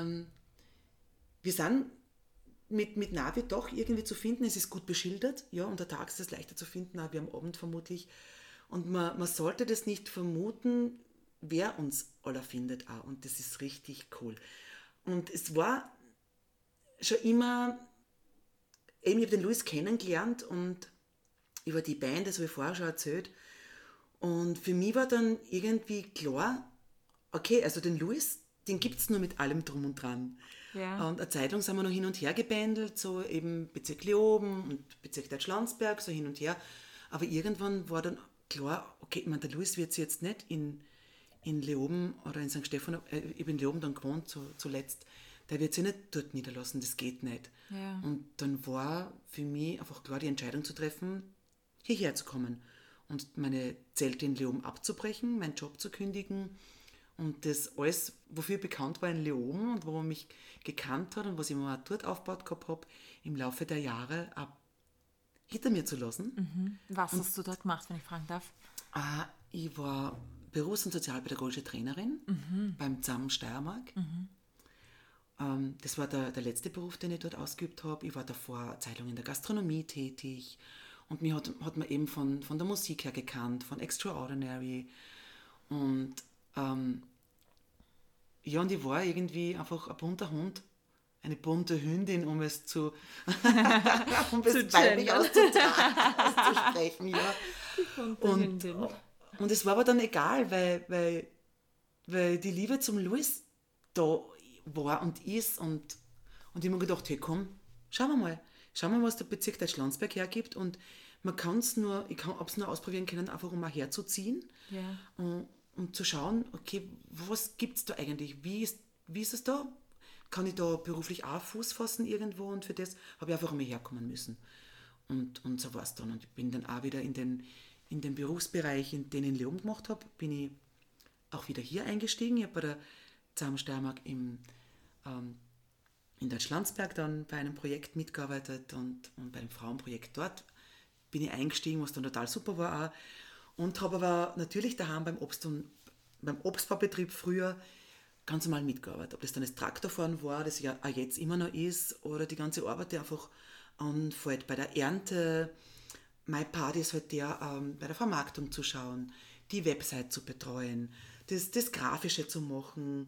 Wir sind mit Navi doch irgendwie zu finden. Es ist gut beschildert, ja, und der Tag ist es leichter zu finden, auch wie am Abend vermutlich. Und man sollte das nicht vermuten, wer uns aller findet auch. Und das ist richtig cool. Und es war schon immer, eben ich habe den Louis kennengelernt und über die Band, das habe ich vorher schon erzählt. Und für mich war dann irgendwie klar, okay, also den Louis, den gibt es nur mit allem drum und dran. Ja. Und eine Zeit lang sind wir noch hin und her gebändelt, so eben Bezirk Leoben und Bezirk Deutsch-Landsberg, so hin und her. Aber irgendwann war dann klar, okay, ich meine, der Louis wird sich jetzt nicht in Leoben oder in St. Stephan, ich bin in Leoben dann gewohnt zuletzt, der wird sich nicht dort niederlassen, das geht nicht. Ja. Und dann war für mich einfach klar die Entscheidung zu treffen, hierher zu kommen und meine Zelte in Leoben abzubrechen, meinen Job zu kündigen und das alles, wofür ich bekannt war in Leoben und wo man mich gekannt hat und was ich mir auch dort aufgebaut gehabt habe, im Laufe der Jahre hinter mir zu lassen. Was hast du dort gemacht, wenn ich fragen darf? Ich war Berufs- und sozialpädagogische Trainerin beim ZAM Steiermark. Das war der letzte Beruf, den ich dort ausgeübt habe. Ich war davor eine Zeit lang in der Gastronomie tätig und mich hat man eben von der Musik her gekannt, von Extraordinary. Und ja, und ich war irgendwie einfach ein bunter Hund, eine bunte Hündin, um es weiblich auszusprechen, ja. Und es war aber dann egal, weil die Liebe zum Louis da war und ist und ich habe mir gedacht, hey komm, schauen wir mal, was der Bezirk Deutschlandsberg hergibt und man kann es nur, ich habe es nur ausprobieren können, einfach um mal herzuziehen, um zu schauen, okay, was gibt es da eigentlich, wie ist es da, kann ich da beruflich auch Fuß fassen irgendwo und für das habe ich einfach einmal herkommen müssen und so war es dann und ich bin dann auch wieder in den Berufsbereich, in den ich Leon gemacht habe, bin ich auch wieder hier eingestiegen. Ich habe bei der Steiermark in Deutschlandsberg dann bei einem Projekt mitgearbeitet und bei einem Frauenprojekt dort bin ich eingestiegen, was dann total super war auch. Und habe aber natürlich daheim beim Obstbaubetrieb früher ganz normal mitgearbeitet. Ob das dann das Traktorfahren war, das ja auch jetzt immer noch ist, oder die ganze Arbeit, die einfach anfällt bei der Ernte. Mein Part ist halt bei der Vermarktung zu schauen, die Website zu betreuen, das Grafische zu machen,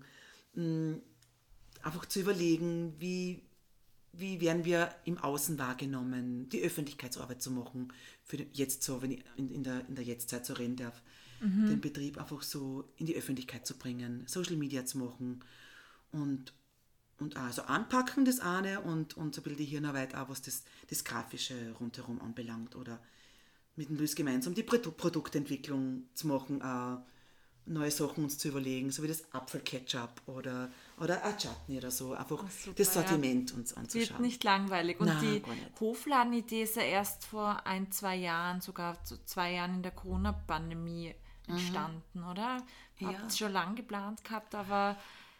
einfach zu überlegen, wie werden wir im Außen wahrgenommen, die Öffentlichkeitsarbeit zu machen, für jetzt so, wenn ich in der Jetztzeit so reden darf, den Betrieb einfach so in die Öffentlichkeit zu bringen, Social Media zu machen und also anpacken das eine und so ein bisschen die Hirnarbeit auch, was das Grafische rundherum anbelangt oder mit dem Luis gemeinsam die Produktentwicklung zu machen, neue Sachen uns zu überlegen, so wie das Apfelketchup oder ein Chutney oder so, einfach super, das Sortiment uns anzuschauen. Wird nicht langweilig. Und Nein, die gar nicht. Hofladenidee ist ja erst vor 1-2 Jahren, sogar so 2 Jahren in der Corona-Pandemie entstanden, oder? Habt ihr schon lange geplant gehabt, aber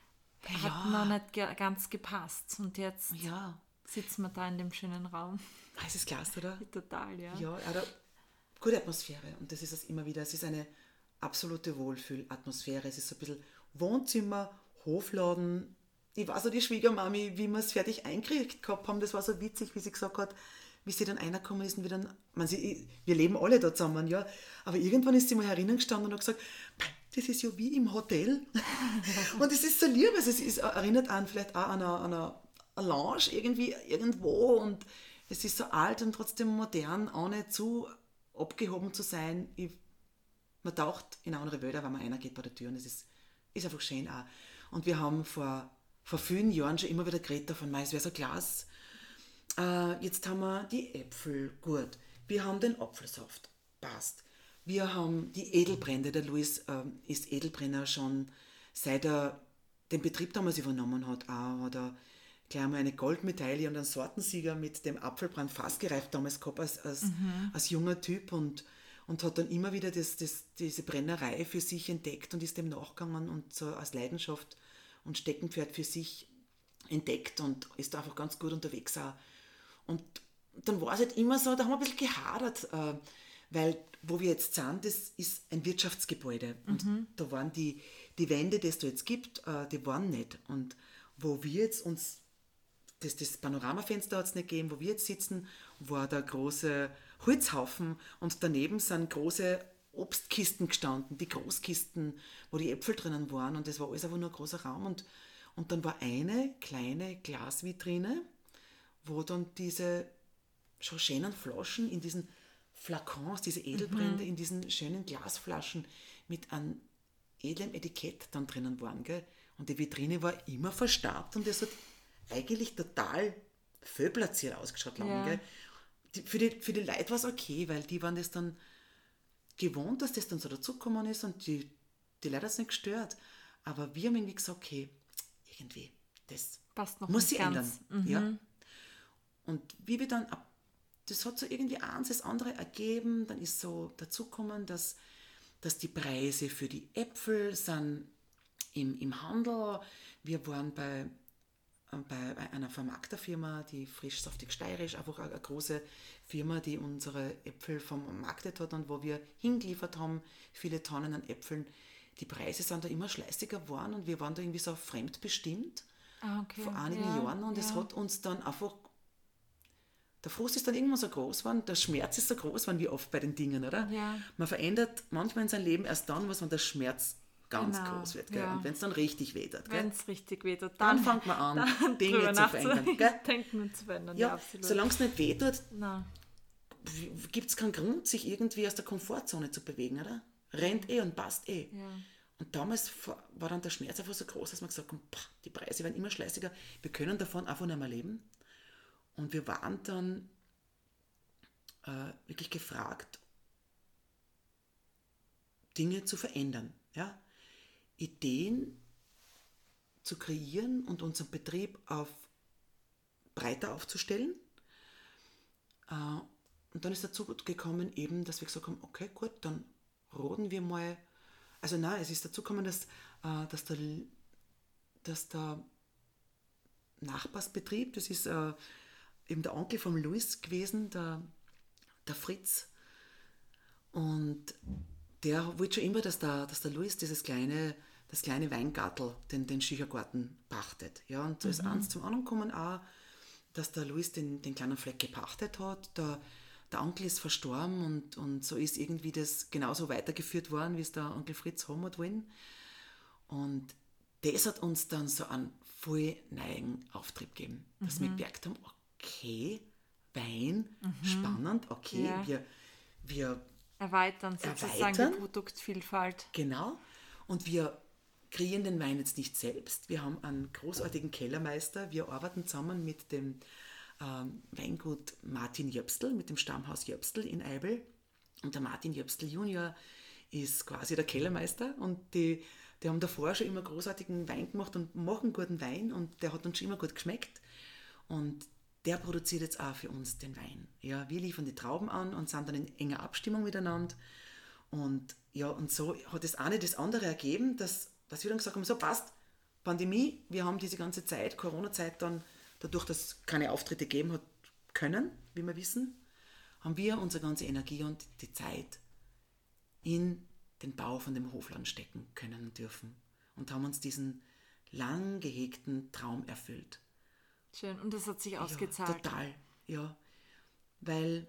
hat noch nicht ganz gepasst. Und jetzt sitzen wir da in dem schönen Raum. Es ist klasse, oder? Total, ja. Ja, eine gute Atmosphäre. Und das ist es immer wieder. Es ist eine absolute Wohlfühlatmosphäre. Es ist so ein bisschen Wohnzimmer, Hofladen. Ich weiß auch, die Schwiegermami, wie wir es fertig eingekriegt gehabt haben, das war so witzig, wie sie gesagt hat, wie sie dann reingekommen ist und wieder, wir leben alle da zusammen, ja, aber irgendwann ist sie mal herinnen gestanden und hat gesagt, das ist ja wie im Hotel. Und es ist so lieb, also es erinnert an vielleicht auch an eine Lounge irgendwo und es ist so alt und trotzdem modern, ohne zu abgehoben zu sein. Man taucht in andere Wälder, wenn man einer geht bei der Tür und es ist einfach schön auch. Und wir haben vor vielen Jahren schon immer wieder geredet davon, es wäre so Glas. Jetzt haben wir die Äpfel, gut. Wir haben den Apfelsaft, passt. Wir haben die Edelbrände, der Luis ist Edelbrenner schon seit er den Betrieb damals übernommen hat. Hat er gleich mal eine Goldmedaille und einen Sortensieger mit dem Apfelbrand fast gereift damals gehabt als junger Typ und hat dann immer wieder diese Brennerei für sich entdeckt und ist dem nachgegangen und so als Leidenschaft und Steckenpferd für sich entdeckt und ist da einfach ganz gut unterwegs auch. Und dann war es halt immer so, da haben wir ein bisschen gehadert, weil wo wir jetzt sind, das ist ein Wirtschaftsgebäude und da waren die Wände, die es da jetzt gibt, die waren nicht. Und wo wir jetzt uns, das Panoramafenster hat es nicht gegeben, wo wir jetzt sitzen, war der große Holzhaufen und daneben sind große Obstkisten gestanden, die Großkisten, wo die Äpfel drinnen waren und das war alles einfach nur ein großer Raum und dann war eine kleine Glasvitrine, wo dann diese schon schönen Flaschen in diesen Flakons, diese Edelbrände in diesen schönen Glasflaschen mit einem edlen Etikett dann drinnen waren. Gell? Und die Vitrine war immer verstaubt und das hat eigentlich total fehlplatziert ausgeschaut. Gell? Für die Leute war es okay, weil die waren das dann gewohnt, dass das dann so dazugekommen ist und die Leute hat es nicht gestört. Aber wir haben irgendwie gesagt, okay, irgendwie, das passt noch muss nicht sich ändern. ganz. Ja. Und wie wir dann, das hat so irgendwie eins das andere ergeben, dann ist so dazugekommen, dass die Preise für die Äpfel sind im Handel. Wir waren bei einer Vermarkterfirma, die Frisch Saftig Steirisch, einfach eine große Firma, die unsere Äpfel vermarktet hat und wo wir hingeliefert haben, viele Tonnen an Äpfeln. Die Preise sind da immer schleißiger geworden und wir waren da irgendwie so fremdbestimmt vor einigen Jahren und es hat uns dann einfach, der Frust ist dann irgendwann so groß geworden, der Schmerz ist so groß geworden wie oft bei den Dingen, oder? Ja. Man verändert manchmal in seinem Leben erst dann was, wenn der Schmerz ganz Genau, groß wird. Gell? ja. Und wenn es dann richtig wehtut, Wenn es richtig wehtut, dann fängt man an, dann Dinge drüber zu verändern. Gell? Denken und zu verändern, ja, Ja, absolut. solange es nicht wehtut, Na, gibt es keinen Grund, sich irgendwie aus der Komfortzone zu bewegen, oder? Rennt und passt eh. ja. Und damals war dann der Schmerz einfach so groß, dass man gesagt hat, die Preise werden immer schleißiger, wir können davon einfach nicht mehr leben. Und wir waren dann wirklich gefragt, Dinge zu verändern. Ja? Ideen zu kreieren und unseren Betrieb breiter aufzustellen. Und dann ist dazu gekommen, eben, dass wir gesagt haben, okay, gut, dann roden wir mal. Also nein, es ist dazu gekommen, dass der Nachbarsbetrieb, das ist eben der Onkel von Louis gewesen, der Fritz. Und der wollte schon immer, dass der Louis das kleine Weingartel, den Schüchergarten pachtet. Ja, und so ist eins zum anderen gekommen auch, dass der Louis den kleinen Fleck gepachtet hat. Der Onkel ist verstorben und so ist irgendwie das genauso weitergeführt worden, wie es der Onkel Fritz haben hat wollen. Und das hat uns dann so einen voll neuen Auftrieb gegeben, dass wir gemerkt haben, okay, Wein, spannend, okay, Ja. wir Erweitern sozusagen die Produktvielfalt. genau, und wir kreieren den Wein jetzt nicht selbst. Wir haben einen großartigen Kellermeister. Wir arbeiten zusammen mit dem Weingut Martin Jöpstl, mit dem Stammhaus Jöpstl in Eibel. Und der Martin Jöpstl Junior ist quasi der Kellermeister. Und die haben davor schon immer großartigen Wein gemacht und machen guten Wein. Und der hat uns schon immer gut geschmeckt. Und der produziert jetzt auch für uns den Wein. Ja, wir liefern die Trauben an und sind dann in enger Abstimmung miteinander. Und ja, und so hat das eine das andere ergeben, dass wir dann gesagt haben, so passt, Pandemie, wir haben diese ganze Zeit, Corona-Zeit dann, dadurch, dass es keine Auftritte gegeben hat können, wie wir wissen, haben wir unsere ganze Energie und die Zeit in den Bau von dem Hofladen stecken können und dürfen. Und haben uns diesen lang gehegten Traum erfüllt. Schön, und das hat sich ausgezahlt. Ja, total, ja. Weil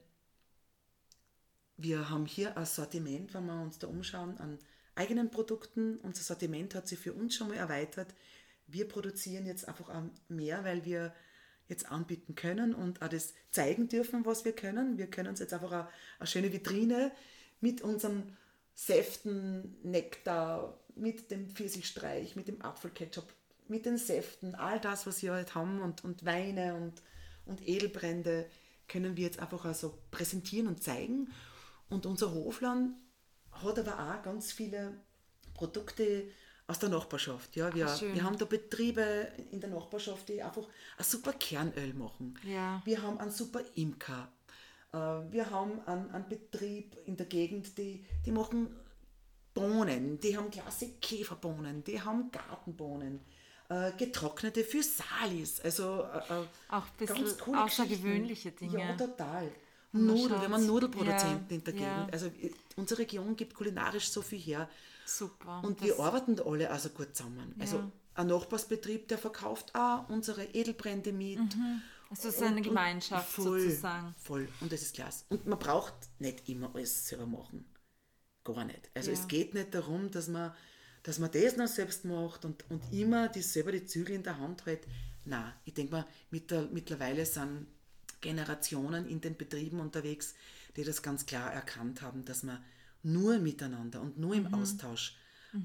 wir haben hier ein Sortiment, wenn wir uns da umschauen, an eigenen Produkten. Unser Sortiment hat sich für uns schon mal erweitert. Wir produzieren jetzt einfach auch mehr, weil wir jetzt anbieten können und auch das zeigen dürfen, was wir können. Wir können uns jetzt einfach eine schöne Vitrine mit unseren Säften, Nektar, mit dem Pfirsichstreich, mit dem Apfelketchup, mit den Säften, all das, was wir halt haben und Weine und Edelbrände können wir jetzt einfach auch so präsentieren und zeigen. Und unser Hofladen hat aber auch ganz viele Produkte aus der Nachbarschaft. Ja, wir haben da Betriebe in der Nachbarschaft, die einfach ein super Kernöl machen. Ja. Wir haben einen super Imker. Wir haben einen Betrieb in der Gegend, die machen Bohnen, die haben klasse Käferbohnen, die haben Gartenbohnen, getrocknete Physalis, also Auch ein bisschen ganz coole außergewöhnliche Geschichten. Dinge. Ja, total. man Nudel, schaut. wir haben einen Nudelproduzenten Ja, in der Gegend. ja. Also unsere Region gibt kulinarisch so viel her. Super. Und Das- wir arbeiten da alle also gut zusammen. Ja. Also ein Nachbarsbetrieb, der verkauft auch unsere Edelbrände mit. Also es ist eine Gemeinschaft sozusagen. Voll. Und das ist klasse. Und man braucht nicht immer alles selber machen. Gar nicht. Also Ja. es geht nicht darum, dass man das noch selbst macht und immer selber die Zügel in der Hand hält. Nein, ich denke mal, mittlerweile sind Generationen in den Betrieben unterwegs, die das ganz klar erkannt haben, dass man nur miteinander und nur im Austausch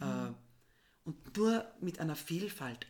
und nur mit einer Vielfalt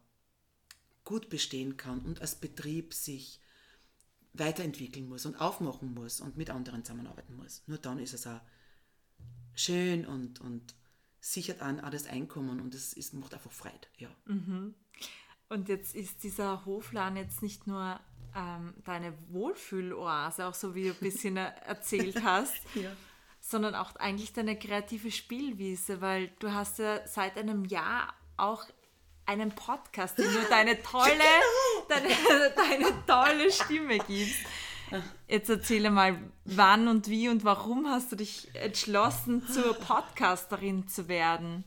gut bestehen kann und als Betrieb sich weiterentwickeln muss und aufmachen muss und mit anderen zusammenarbeiten muss. Nur dann ist es auch schön und sichert an auch das Einkommen und es macht einfach Freude. Ja. Und jetzt ist dieser Hofladen jetzt nicht nur deine Wohlfühloase, auch so wie du ein bisschen erzählt hast, Ja. sondern auch eigentlich deine kreative Spielwiese, weil du hast ja seit einem Jahr auch einen Podcast, in dem du deine tolle Stimme gibst. Jetzt erzähle mal, wann und wie und warum hast du dich entschlossen, zur Podcasterin zu werden?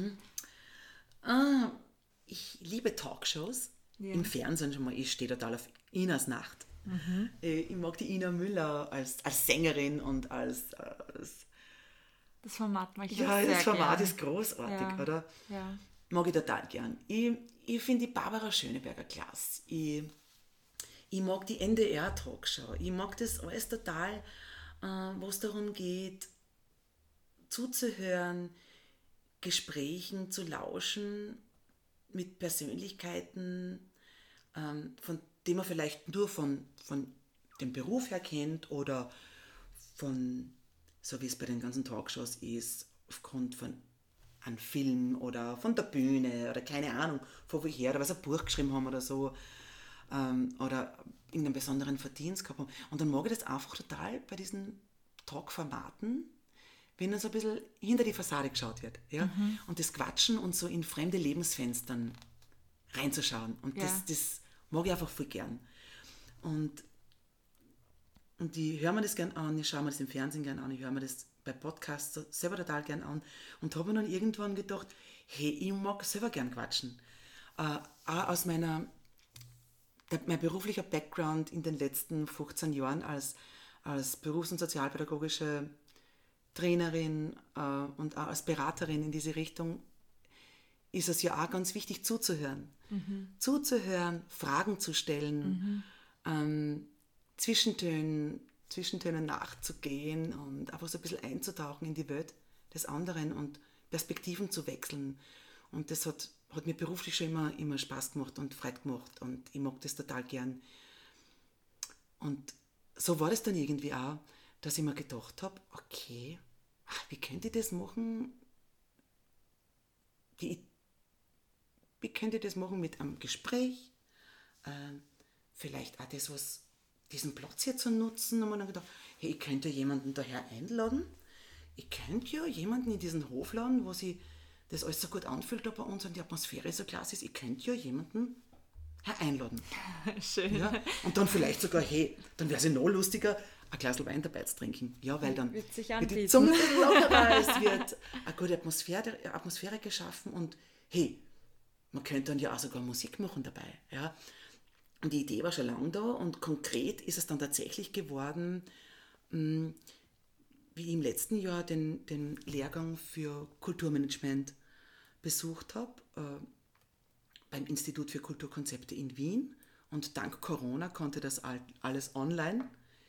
Ich liebe Talkshows. Ja. Im Fernsehen schon mal, ich stehe total auf Inas Nacht. Ich mag die Ina Müller als Sängerin und als Das Format mag ich Ja, auch sehr das Format gern. ist großartig, Ja. oder? Ja. Mag ich total gern. Ich finde die Barbara Schöneberger klasse. Ich mag die NDR-Talkshow. Ich mag das alles total, wo es darum geht, zuzuhören, Gesprächen zu lauschen mit Persönlichkeiten, von denen man vielleicht nur von dem Beruf her kennt oder von, so wie es bei den ganzen Talkshows ist, aufgrund von einem Film oder von der Bühne oder keine Ahnung, von woher, oder weil sie ein Buch geschrieben haben oder so, oder irgendeinen besonderen Verdienst gehabt haben. Und dann mag ich das einfach total bei diesen Talk-Formaten, wenn dann so ein bisschen hinter die Fassade geschaut wird. Ja? Und das Quatschen und so in fremde Lebensfenstern reinzuschauen. Und Ja. das mag ich einfach voll gern. Und ich höre mir das gern an, ich schaue mir das im Fernsehen gern an, ich höre mir das bei Podcasts selber total gern an und habe mir dann irgendwann gedacht, hey, ich mag selber gern quatschen. Auch aus mein beruflicher Background in den letzten 15 Jahren als berufs- und sozialpädagogische Trainerin und auch als Beraterin in diese Richtung ist es ja auch ganz wichtig zuzuhören. Zuzuhören, Fragen zu stellen, Zwischentönen nachzugehen und einfach so ein bisschen einzutauchen in die Welt des anderen und Perspektiven zu wechseln. Und das hat mir beruflich schon immer Spaß gemacht und Freude gemacht und ich mag das total gern. Und so war das dann irgendwie auch, dass ich mir gedacht habe, okay, wie könnte ich das machen? Wie könnte ich das machen mit einem Gespräch? Vielleicht auch diesen Platz hier zu nutzen. Und dann gedacht, hey, ich könnte jemanden daher einladen. Ich könnte ja jemanden in diesen Hof laden, wo sich das alles so gut anfühlt da bei uns und die Atmosphäre so klasse ist. Ich könnte ja jemanden einladen. Schön. Ja? Und dann vielleicht sogar, hey, dann wäre es ja noch lustiger, ein Glas Wein dabei zu trinken. Ja, weil dann Wird sich wird anbieten. die Zunge lockerer, es wird eine gute Atmosphäre geschaffen und hey, man könnte dann ja auch sogar Musik machen dabei. Ja? Und die Idee war schon lange da und konkret ist es dann tatsächlich geworden, wie ich im letzten Jahr den Lehrgang für Kulturmanagement besucht habe, beim Institut für Kulturkonzepte in Wien. Und dank Corona konnte das alles online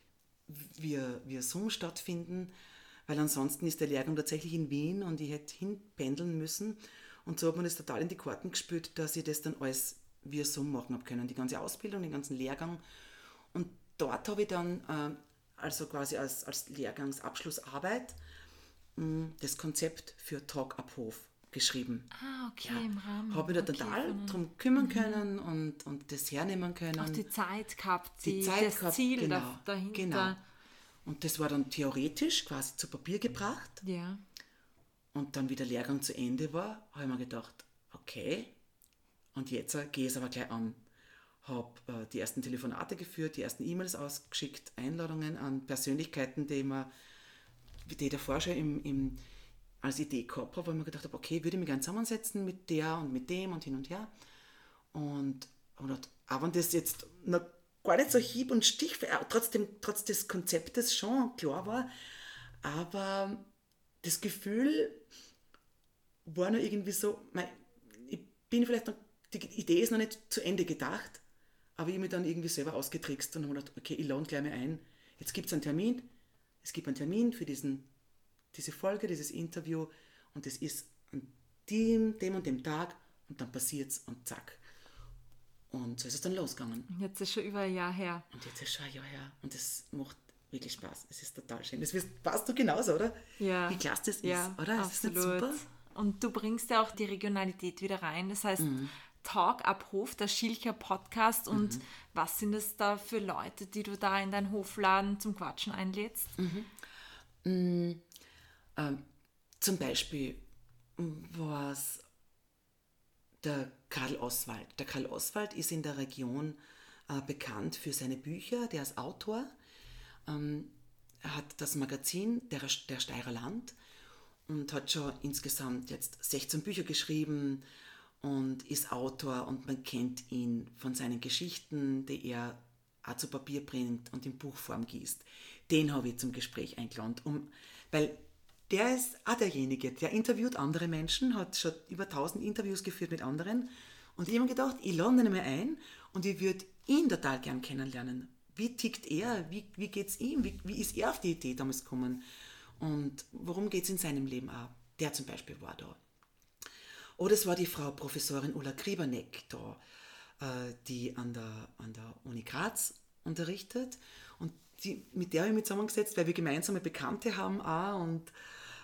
via Zoom stattfinden, weil ansonsten ist der Lehrgang tatsächlich in Wien und ich hätte hinpendeln müssen. Und so hat man das total in die Karten gespielt, dass ich das dann alles via Zoom machen habe können. Die ganze Ausbildung, den ganzen Lehrgang. Und dort habe ich dann, also quasi als Lehrgangsabschlussarbeit, das Konzept für Talk ab Hof geschrieben. Ah, okay, im Rahmen. Habe mich da total drum kümmern können und das hernehmen können. Auch die Zeit gehabt, Die Zeit das gehabt, Ziel genau, dahinter. genau. Und das war dann theoretisch quasi zu Papier gebracht. Ja. Und dann, wie der Lehrgang zu Ende war, habe ich mir gedacht, okay, und jetzt gehe ich es aber gleich an. Habe die ersten Telefonate geführt, die ersten E-Mails ausgeschickt, Einladungen an Persönlichkeiten, die ich davor schon als Idee gehabt habe, wo ich mir gedacht habe, okay, würde ich mich gerne zusammensetzen mit der und mit dem und hin und her. Und auch wenn das jetzt noch gar nicht so hieb- und stich, trotz des Konzeptes schon klar war, aber das Gefühl war noch irgendwie so, ich bin vielleicht noch, die Idee ist noch nicht zu Ende gedacht, aber ich habe mich dann irgendwie selber ausgetrickst und habe gedacht, okay, ich lade gleich mal ein. Jetzt gibt es einen Termin. Es gibt einen Termin für diese Folge, dieses Interview und das ist an dem und dem Tag und dann passiert's und zack. Und so ist es dann losgegangen. Jetzt ist schon über ein Jahr her. Und jetzt ist schon ein Jahr her und das macht wirklich Spaß. Es ist total schön. Das weißt du genauso, oder? Ja. Wie klasse das Ja, ist, oder? Ist das nicht absolut. super? Und du bringst ja auch die Regionalität wieder rein. Das heißt, Talk ab Hof, der Schilcher Podcast. Und was sind es da für Leute, die du da in deinen Hofladen zum Quatschen einlädst? Zum Beispiel war es der Karl Oswald. Der Karl Oswald ist in der Region bekannt für seine Bücher. Der ist Autor. Er hat das Magazin der Steirer Land und hat schon insgesamt jetzt 16 Bücher geschrieben und ist Autor und man kennt ihn von seinen Geschichten, die er auch zu Papier bringt und in Buchform gießt. Den habe ich zum Gespräch eingeladen, weil der ist auch derjenige, der interviewt andere Menschen, hat schon über 1000 Interviews geführt mit anderen. Und ich habe mir gedacht, ich lade ihn einmal ein und ich würde ihn total gern kennenlernen. Wie tickt er? Wie geht es ihm? Wie ist er auf die Idee damals gekommen? Und worum geht es in seinem Leben auch? Der zum Beispiel war da. Oder es war die Frau Professorin Ulla Grieberneck da, die an der Uni Graz unterrichtet. Und mit der habe ich mich zusammengesetzt, weil wir gemeinsame Bekannte haben auch. Und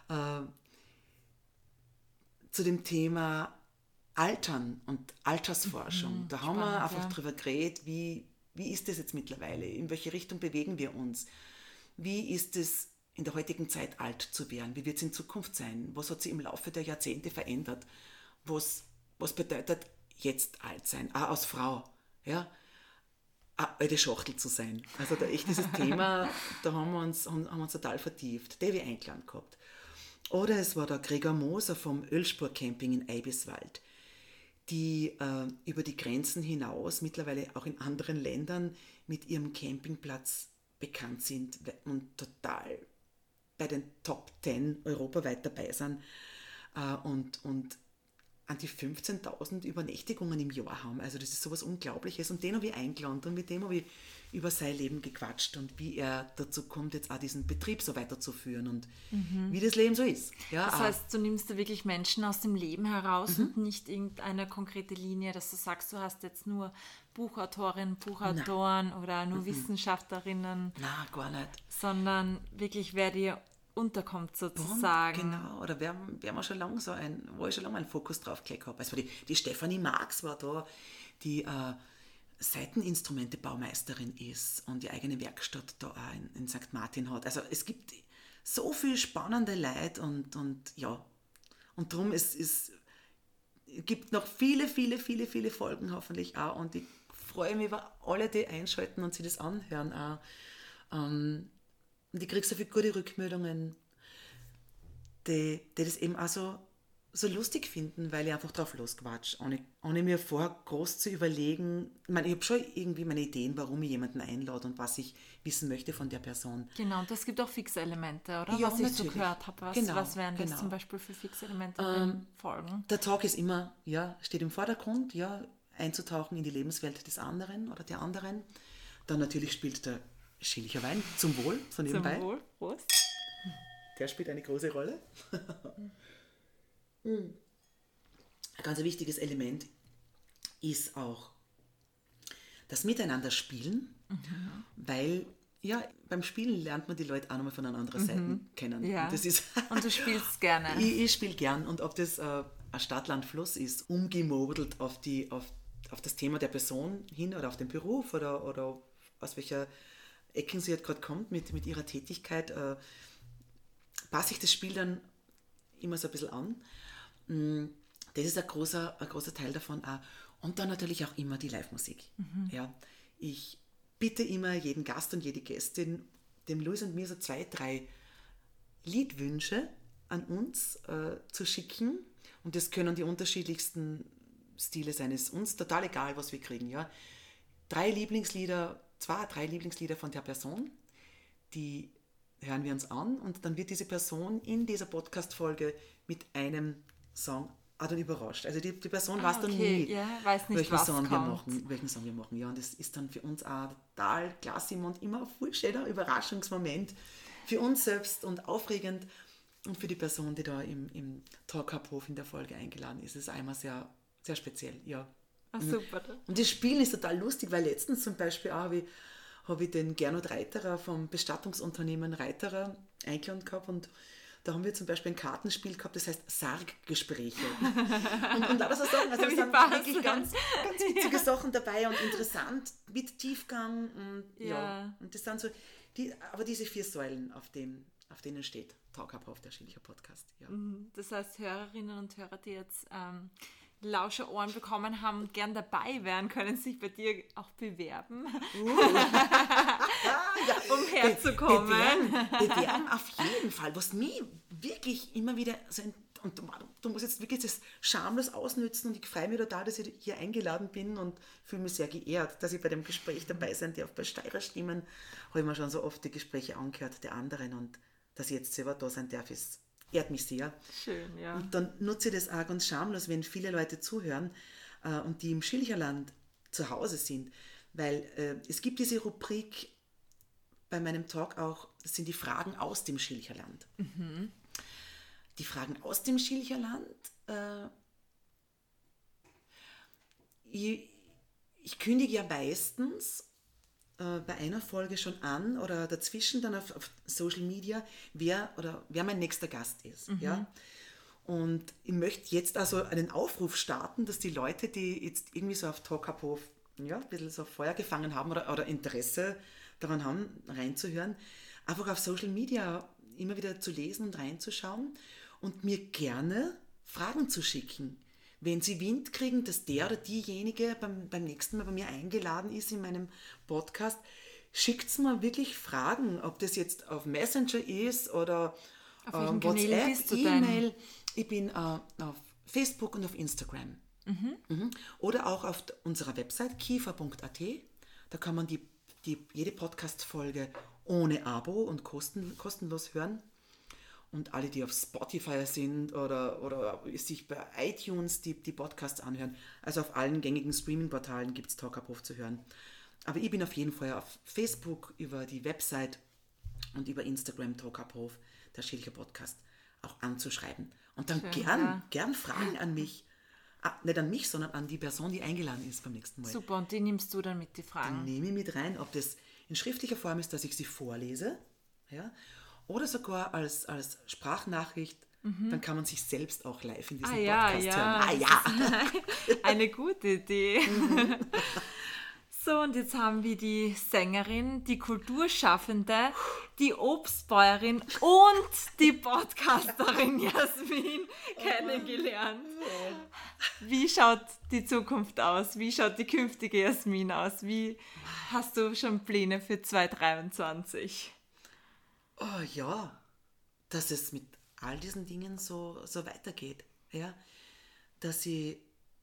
zu dem Thema Altern und Altersforschung, da haben wir einfach drüber geredet, wie ist das jetzt mittlerweile? In welche Richtung bewegen wir uns? Wie ist es in der heutigen Zeit, alt zu werden? Wie wird es in Zukunft sein? Was hat sich im Laufe der Jahrzehnte verändert? Was bedeutet jetzt alt sein? Auch als Frau, ja? Eine alte Schachtel zu sein. Also da echt dieses Thema, da haben wir uns total vertieft. Den habe ich eingeladen gehabt. Oder es war der Gregor Moser vom Ölspur-Camping in Eibiswald, die über die Grenzen hinaus mittlerweile auch in anderen Ländern mit ihrem Campingplatz bekannt sind und total bei den Top 10 europaweit dabei sind und an die 15.000 Übernächtigungen im Jahr haben. Also das ist sowas Unglaubliches. Und den habe ich eingeladen und mit dem habe ich über sein Leben gequatscht und wie er dazu kommt, jetzt auch diesen Betrieb so weiterzuführen und wie das Leben so ist. Ja, das heißt, du nimmst da wirklich Menschen aus dem Leben heraus und nicht irgendeine konkrete Linie, dass du sagst, du hast jetzt nur Buchautorinnen, Buchautoren oder nur Wissenschaftlerinnen. Na, gar nicht. Sondern wirklich, wer dir unterkommt sozusagen. Genau, oder wer wir schon lange wo ich schon lange einen Fokus drauf gelegt habe. Also die Stefanie Marx war da, die Saiteninstrumente-Baumeisterin ist und die eigene Werkstatt da auch in St. Martin hat. Also es gibt so viele spannende Leute und ja, und darum es gibt noch viele, viele, viele, viele Folgen hoffentlich auch und ich freue mich über alle, die einschalten und sich das anhören auch. Und ich kriege so viele gute Rückmeldungen, die das eben auch so lustig finden, weil ich einfach drauf losquatsch, ohne mir vorher groß zu überlegen. Ich meine, ich habe schon irgendwie meine Ideen, warum ich jemanden einlade und was ich wissen möchte von der Person. Genau, und es gibt auch Fixelemente, oder? Ja, was ich so gehört habe. Was wären das zum Beispiel für Fixelemente in den Folgen? Der Talk ist immer, steht im Vordergrund, einzutauchen in die Lebenswelt des anderen oder der anderen. Dann natürlich spielt der schädlicher Wein, zum Wohl, so nebenbei. Zum Wohl, Prost. Der spielt eine große Rolle. Ein ganz wichtiges Element ist auch das Miteinander spielen, weil beim Spielen lernt man die Leute auch nochmal von einer anderen Seite kennen. Ja. Und, das ist und du spielst gerne. Ich spiele gern und ob das ein Stadt-Land-Fluss ist, umgemodelt auf das Thema der Person hin oder auf den Beruf oder aus welcher Ecken sie halt gerade kommt mit ihrer Tätigkeit, passe ich das Spiel dann immer so ein bisschen an. Das ist ein großer Teil davon auch. Und dann natürlich auch immer die Live-Musik. Ja, ich bitte immer jeden Gast und jede Gästin, dem Luis und mir so 2, 3 Liedwünsche an uns zu schicken. Und das können die unterschiedlichsten Stile sein. Es ist uns total egal, was wir kriegen. Ja? 2, 3 Lieblingslieder von der Person, die hören wir uns an und dann wird diese Person in dieser Podcast-Folge mit einem Song dann überrascht. Also die Person weiß dann nie, weiß nicht, welchen Song wir machen. Ja, und das ist dann für uns auch total klasse und immer ein voll schöner Überraschungsmoment für uns selbst und aufregend und für die Person, die da im Talk-Up-Hof in der Folge eingeladen ist. Es ist einmal sehr, sehr speziell, ja. Ach, super. Und das Spielen ist total lustig, weil letztens zum Beispiel auch habe ich den Gernot Reiterer vom Bestattungsunternehmen Reiterer eingeladen gehabt und da haben wir zum Beispiel ein Kartenspiel gehabt, das heißt Sarggespräche. und lauter so Sachen, also es sind wirklich ganz, ganz witzige Sachen dabei und interessant, mit Tiefgang und und das sind so, aber diese 4 Säulen, auf denen steht Talk-Up-Hof, der schädliche Podcast. Ja. Das heißt, Hörerinnen und Hörer, die jetzt Lauscherohren bekommen haben und gern dabei wären, können sich bei dir auch bewerben, um herzukommen. Bewerben auf jeden Fall. Was mich wirklich immer wieder und du musst jetzt wirklich das schamlos ausnützen und ich freue mich total, dass ich hier eingeladen bin und fühle mich sehr geehrt, dass ich bei dem Gespräch dabei sein darf. Bei Steirer Stimmen habe ich mir schon so oft die Gespräche angehört der anderen und dass ich jetzt selber da sein darf, ist ehrt mich sehr. Schön, ja. Und dann nutze ich das auch ganz schamlos, wenn viele Leute zuhören und die im Schilcherland zu Hause sind, weil es gibt diese Rubrik bei meinem Talk auch, das sind die Fragen aus dem Schilcherland. Die Fragen aus dem Schilcherland, ich kündige ja meistens bei einer Folge schon an oder dazwischen dann auf Social Media, wer mein nächster Gast ist. Ja? Und ich möchte jetzt also einen Aufruf starten, dass die Leute, die jetzt irgendwie so auf Talk Up Hof ein bisschen so Feuer gefangen haben oder Interesse daran haben, reinzuhören, einfach auf Social Media immer wieder zu lesen und reinzuschauen und mir gerne Fragen zu schicken. Wenn Sie Wind kriegen, dass der oder diejenige beim nächsten Mal bei mir eingeladen ist in meinem Podcast, schickt mir wirklich Fragen, ob das jetzt auf Messenger ist oder Auf welchen Kanälen bist WhatsApp, du denn? E-Mail. Ich bin auf Facebook und auf Instagram. Oder auch auf unserer Website kiefer.at. Da kann man jede Podcast-Folge ohne Abo und kostenlos hören. Und alle, die auf Spotify sind oder sich bei iTunes die Podcasts anhören, also auf allen gängigen Streaming-Portalen gibt es Talk Up Hof zu hören. Aber ich bin auf jeden Fall auf Facebook, über die Website und über Instagram Talk Up Hof, der Schilcher Podcast, auch anzuschreiben. Und dann Schön, gern Fragen an mich. Nicht an mich, sondern an die Person, die eingeladen ist beim nächsten Mal. Super, und die nimmst du dann mit, die Dann Fragen? nehme ich mit rein, ob das in schriftlicher Form ist, dass ich sie vorlese, ja, oder sogar als Sprachnachricht, dann kann man sich selbst auch live in diesem Podcast hören. Eine gute Idee. So, und jetzt haben wir die Sängerin, die Kulturschaffende, die Obstbäuerin und die Podcasterin Jasmin kennengelernt. Wie schaut die Zukunft aus? Wie schaut die künftige Jasmin aus? Wie hast du schon Pläne für 2023? Oh ja, dass es mit all diesen Dingen so weitergeht. Ja? Dass ich,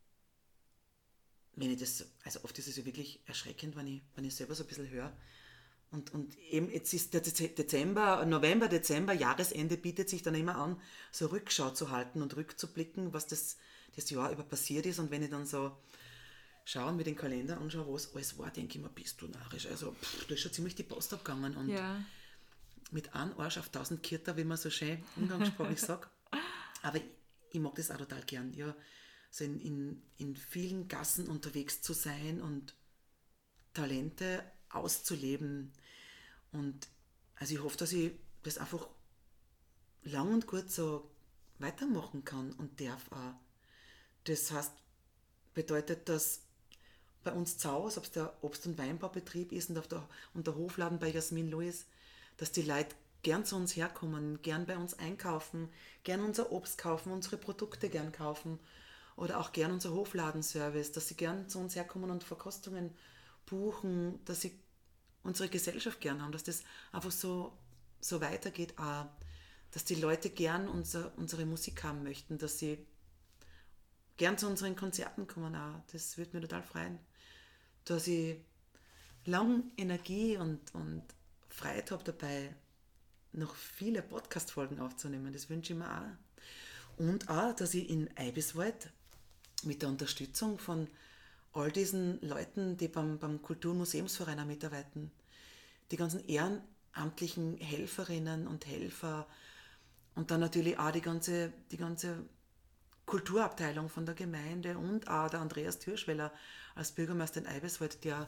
wenn ich das, also oft ist es ja wirklich erschreckend, wenn ich selber so ein bisschen höre. Und eben jetzt ist der November, Dezember, Jahresende bietet sich dann immer an, so Rückschau zu halten und rückzublicken, was das Jahr über passiert ist. Und wenn ich dann so schaue und mir den Kalender anschaue, wo es alles war, denke ich mir, bist du narrisch. Also da ist schon ziemlich die Post abgegangen. Und mit einem Arsch auf 1000 Kirter, wie man so schön umgangssprachlich sagt. Aber ich mag das auch total gern, ja. So in vielen Gassen unterwegs zu sein und Talente auszuleben. Und also ich hoffe, dass ich das einfach lang und gut so weitermachen kann und darf auch. Das heißt, bedeutet, dass bei uns zu Hause, ob es der Obst- und Weinbaubetrieb ist und der Hofladen bei Jasmin Louis, dass die Leute gern zu uns herkommen, gern bei uns einkaufen, gern unser Obst kaufen, unsere Produkte gern kaufen oder auch gern unser Hofladenservice, dass sie gern zu uns herkommen und Verkostungen buchen, dass sie unsere Gesellschaft gern haben, dass das einfach so weitergeht, auch, dass die Leute gern unsere Musik haben möchten, dass sie gern zu unseren Konzerten kommen auch. Das würde mich total freuen, dass ich lang Energie und Freude habe dabei, noch viele Podcast-Folgen aufzunehmen. Das wünsche ich mir auch. Und auch, dass ich in Eibiswald mit der Unterstützung von all diesen Leuten, die beim Kulturmuseumsverein auch mitarbeiten, die ganzen ehrenamtlichen Helferinnen und Helfer und dann natürlich auch die ganze Kulturabteilung von der Gemeinde und auch der Andreas Türschweller als Bürgermeister in Eibiswald, der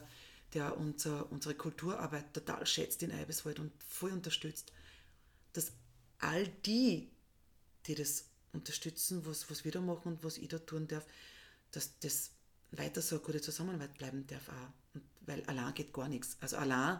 unsere Kulturarbeit total schätzt in Eibiswald und voll unterstützt, dass all die das unterstützen, was wir da machen und was ich da tun darf, dass das weiter so eine gute Zusammenarbeit bleiben darf auch. Und weil allein geht gar nichts. Also allein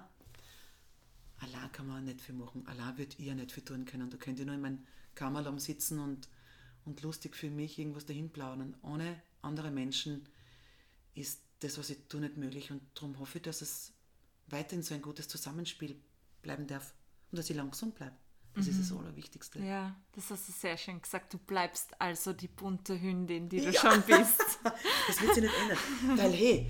kann man nicht viel machen. Allein würde ich ja nicht viel tun können. Da könnte ich nur in meinem Kammerraum sitzen und lustig für mich irgendwas dahin plaudern. Ohne andere Menschen ist das, was ich tue, nicht möglich. Und darum hoffe ich, dass es weiterhin so ein gutes Zusammenspiel bleiben darf und dass ich lang gesund bleibe. Das ist das Allerwichtigste. Ja, das hast du sehr schön gesagt. Du bleibst also die bunte Hündin, die du schon bist. Das wird sich nicht ändern. Weil, hey,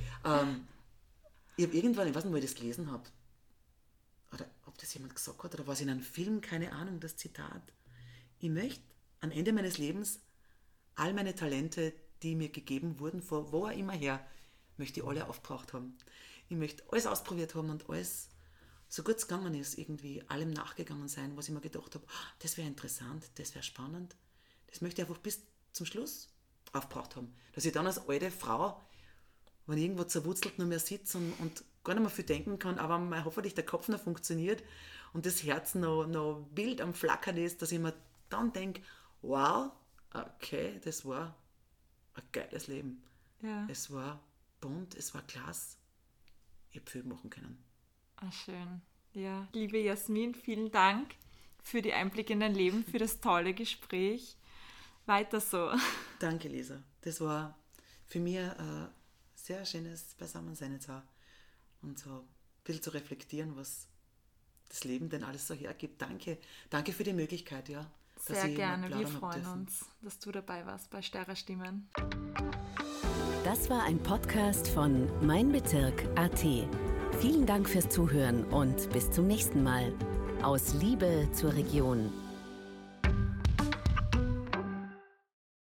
ich habe irgendwann, ich weiß nicht, wo ich das gelesen habe, oder ob das jemand gesagt hat, oder war es in einem Film, keine Ahnung, das Zitat. ich möchte am Ende meines Lebens all meine Talente, die mir gegeben wurden, von wo auch immer her, möchte ich alle aufgebraucht haben. Ich möchte alles ausprobiert haben und alles, so gut es gegangen ist, irgendwie allem nachgegangen sein, was ich mir gedacht habe, das wäre interessant, das wäre spannend. Das möchte ich einfach bis zum Schluss aufgebraucht haben. Dass ich dann als alte Frau, wenn ich irgendwo zerwurzelt nur mehr sitze und gar nicht mehr viel denken kann, aber mal hoffentlich der Kopf noch funktioniert und das Herz noch wild am Flackern ist, dass ich mir dann denke, wow, okay, das war ein geiles Leben. Ja. Es war bunt, es war klasse. Ich habe viel machen können. Schön. Ja, liebe Jasmin, vielen Dank für die Einblicke in dein Leben, für das tolle Gespräch. Weiter so. Danke, Lisa. Das war für mich ein sehr schönes Beisammensein jetzt auch. Und so ein bisschen zu reflektieren, was das Leben denn alles so hergibt. Danke für die Möglichkeit, ja. Sehr gerne, wir freuen uns, dass du dabei warst bei Sterra-Stimmen. Das war ein Podcast von Mein Bezirk.at. Vielen Dank fürs Zuhören und bis zum nächsten Mal. Aus Liebe zur Region.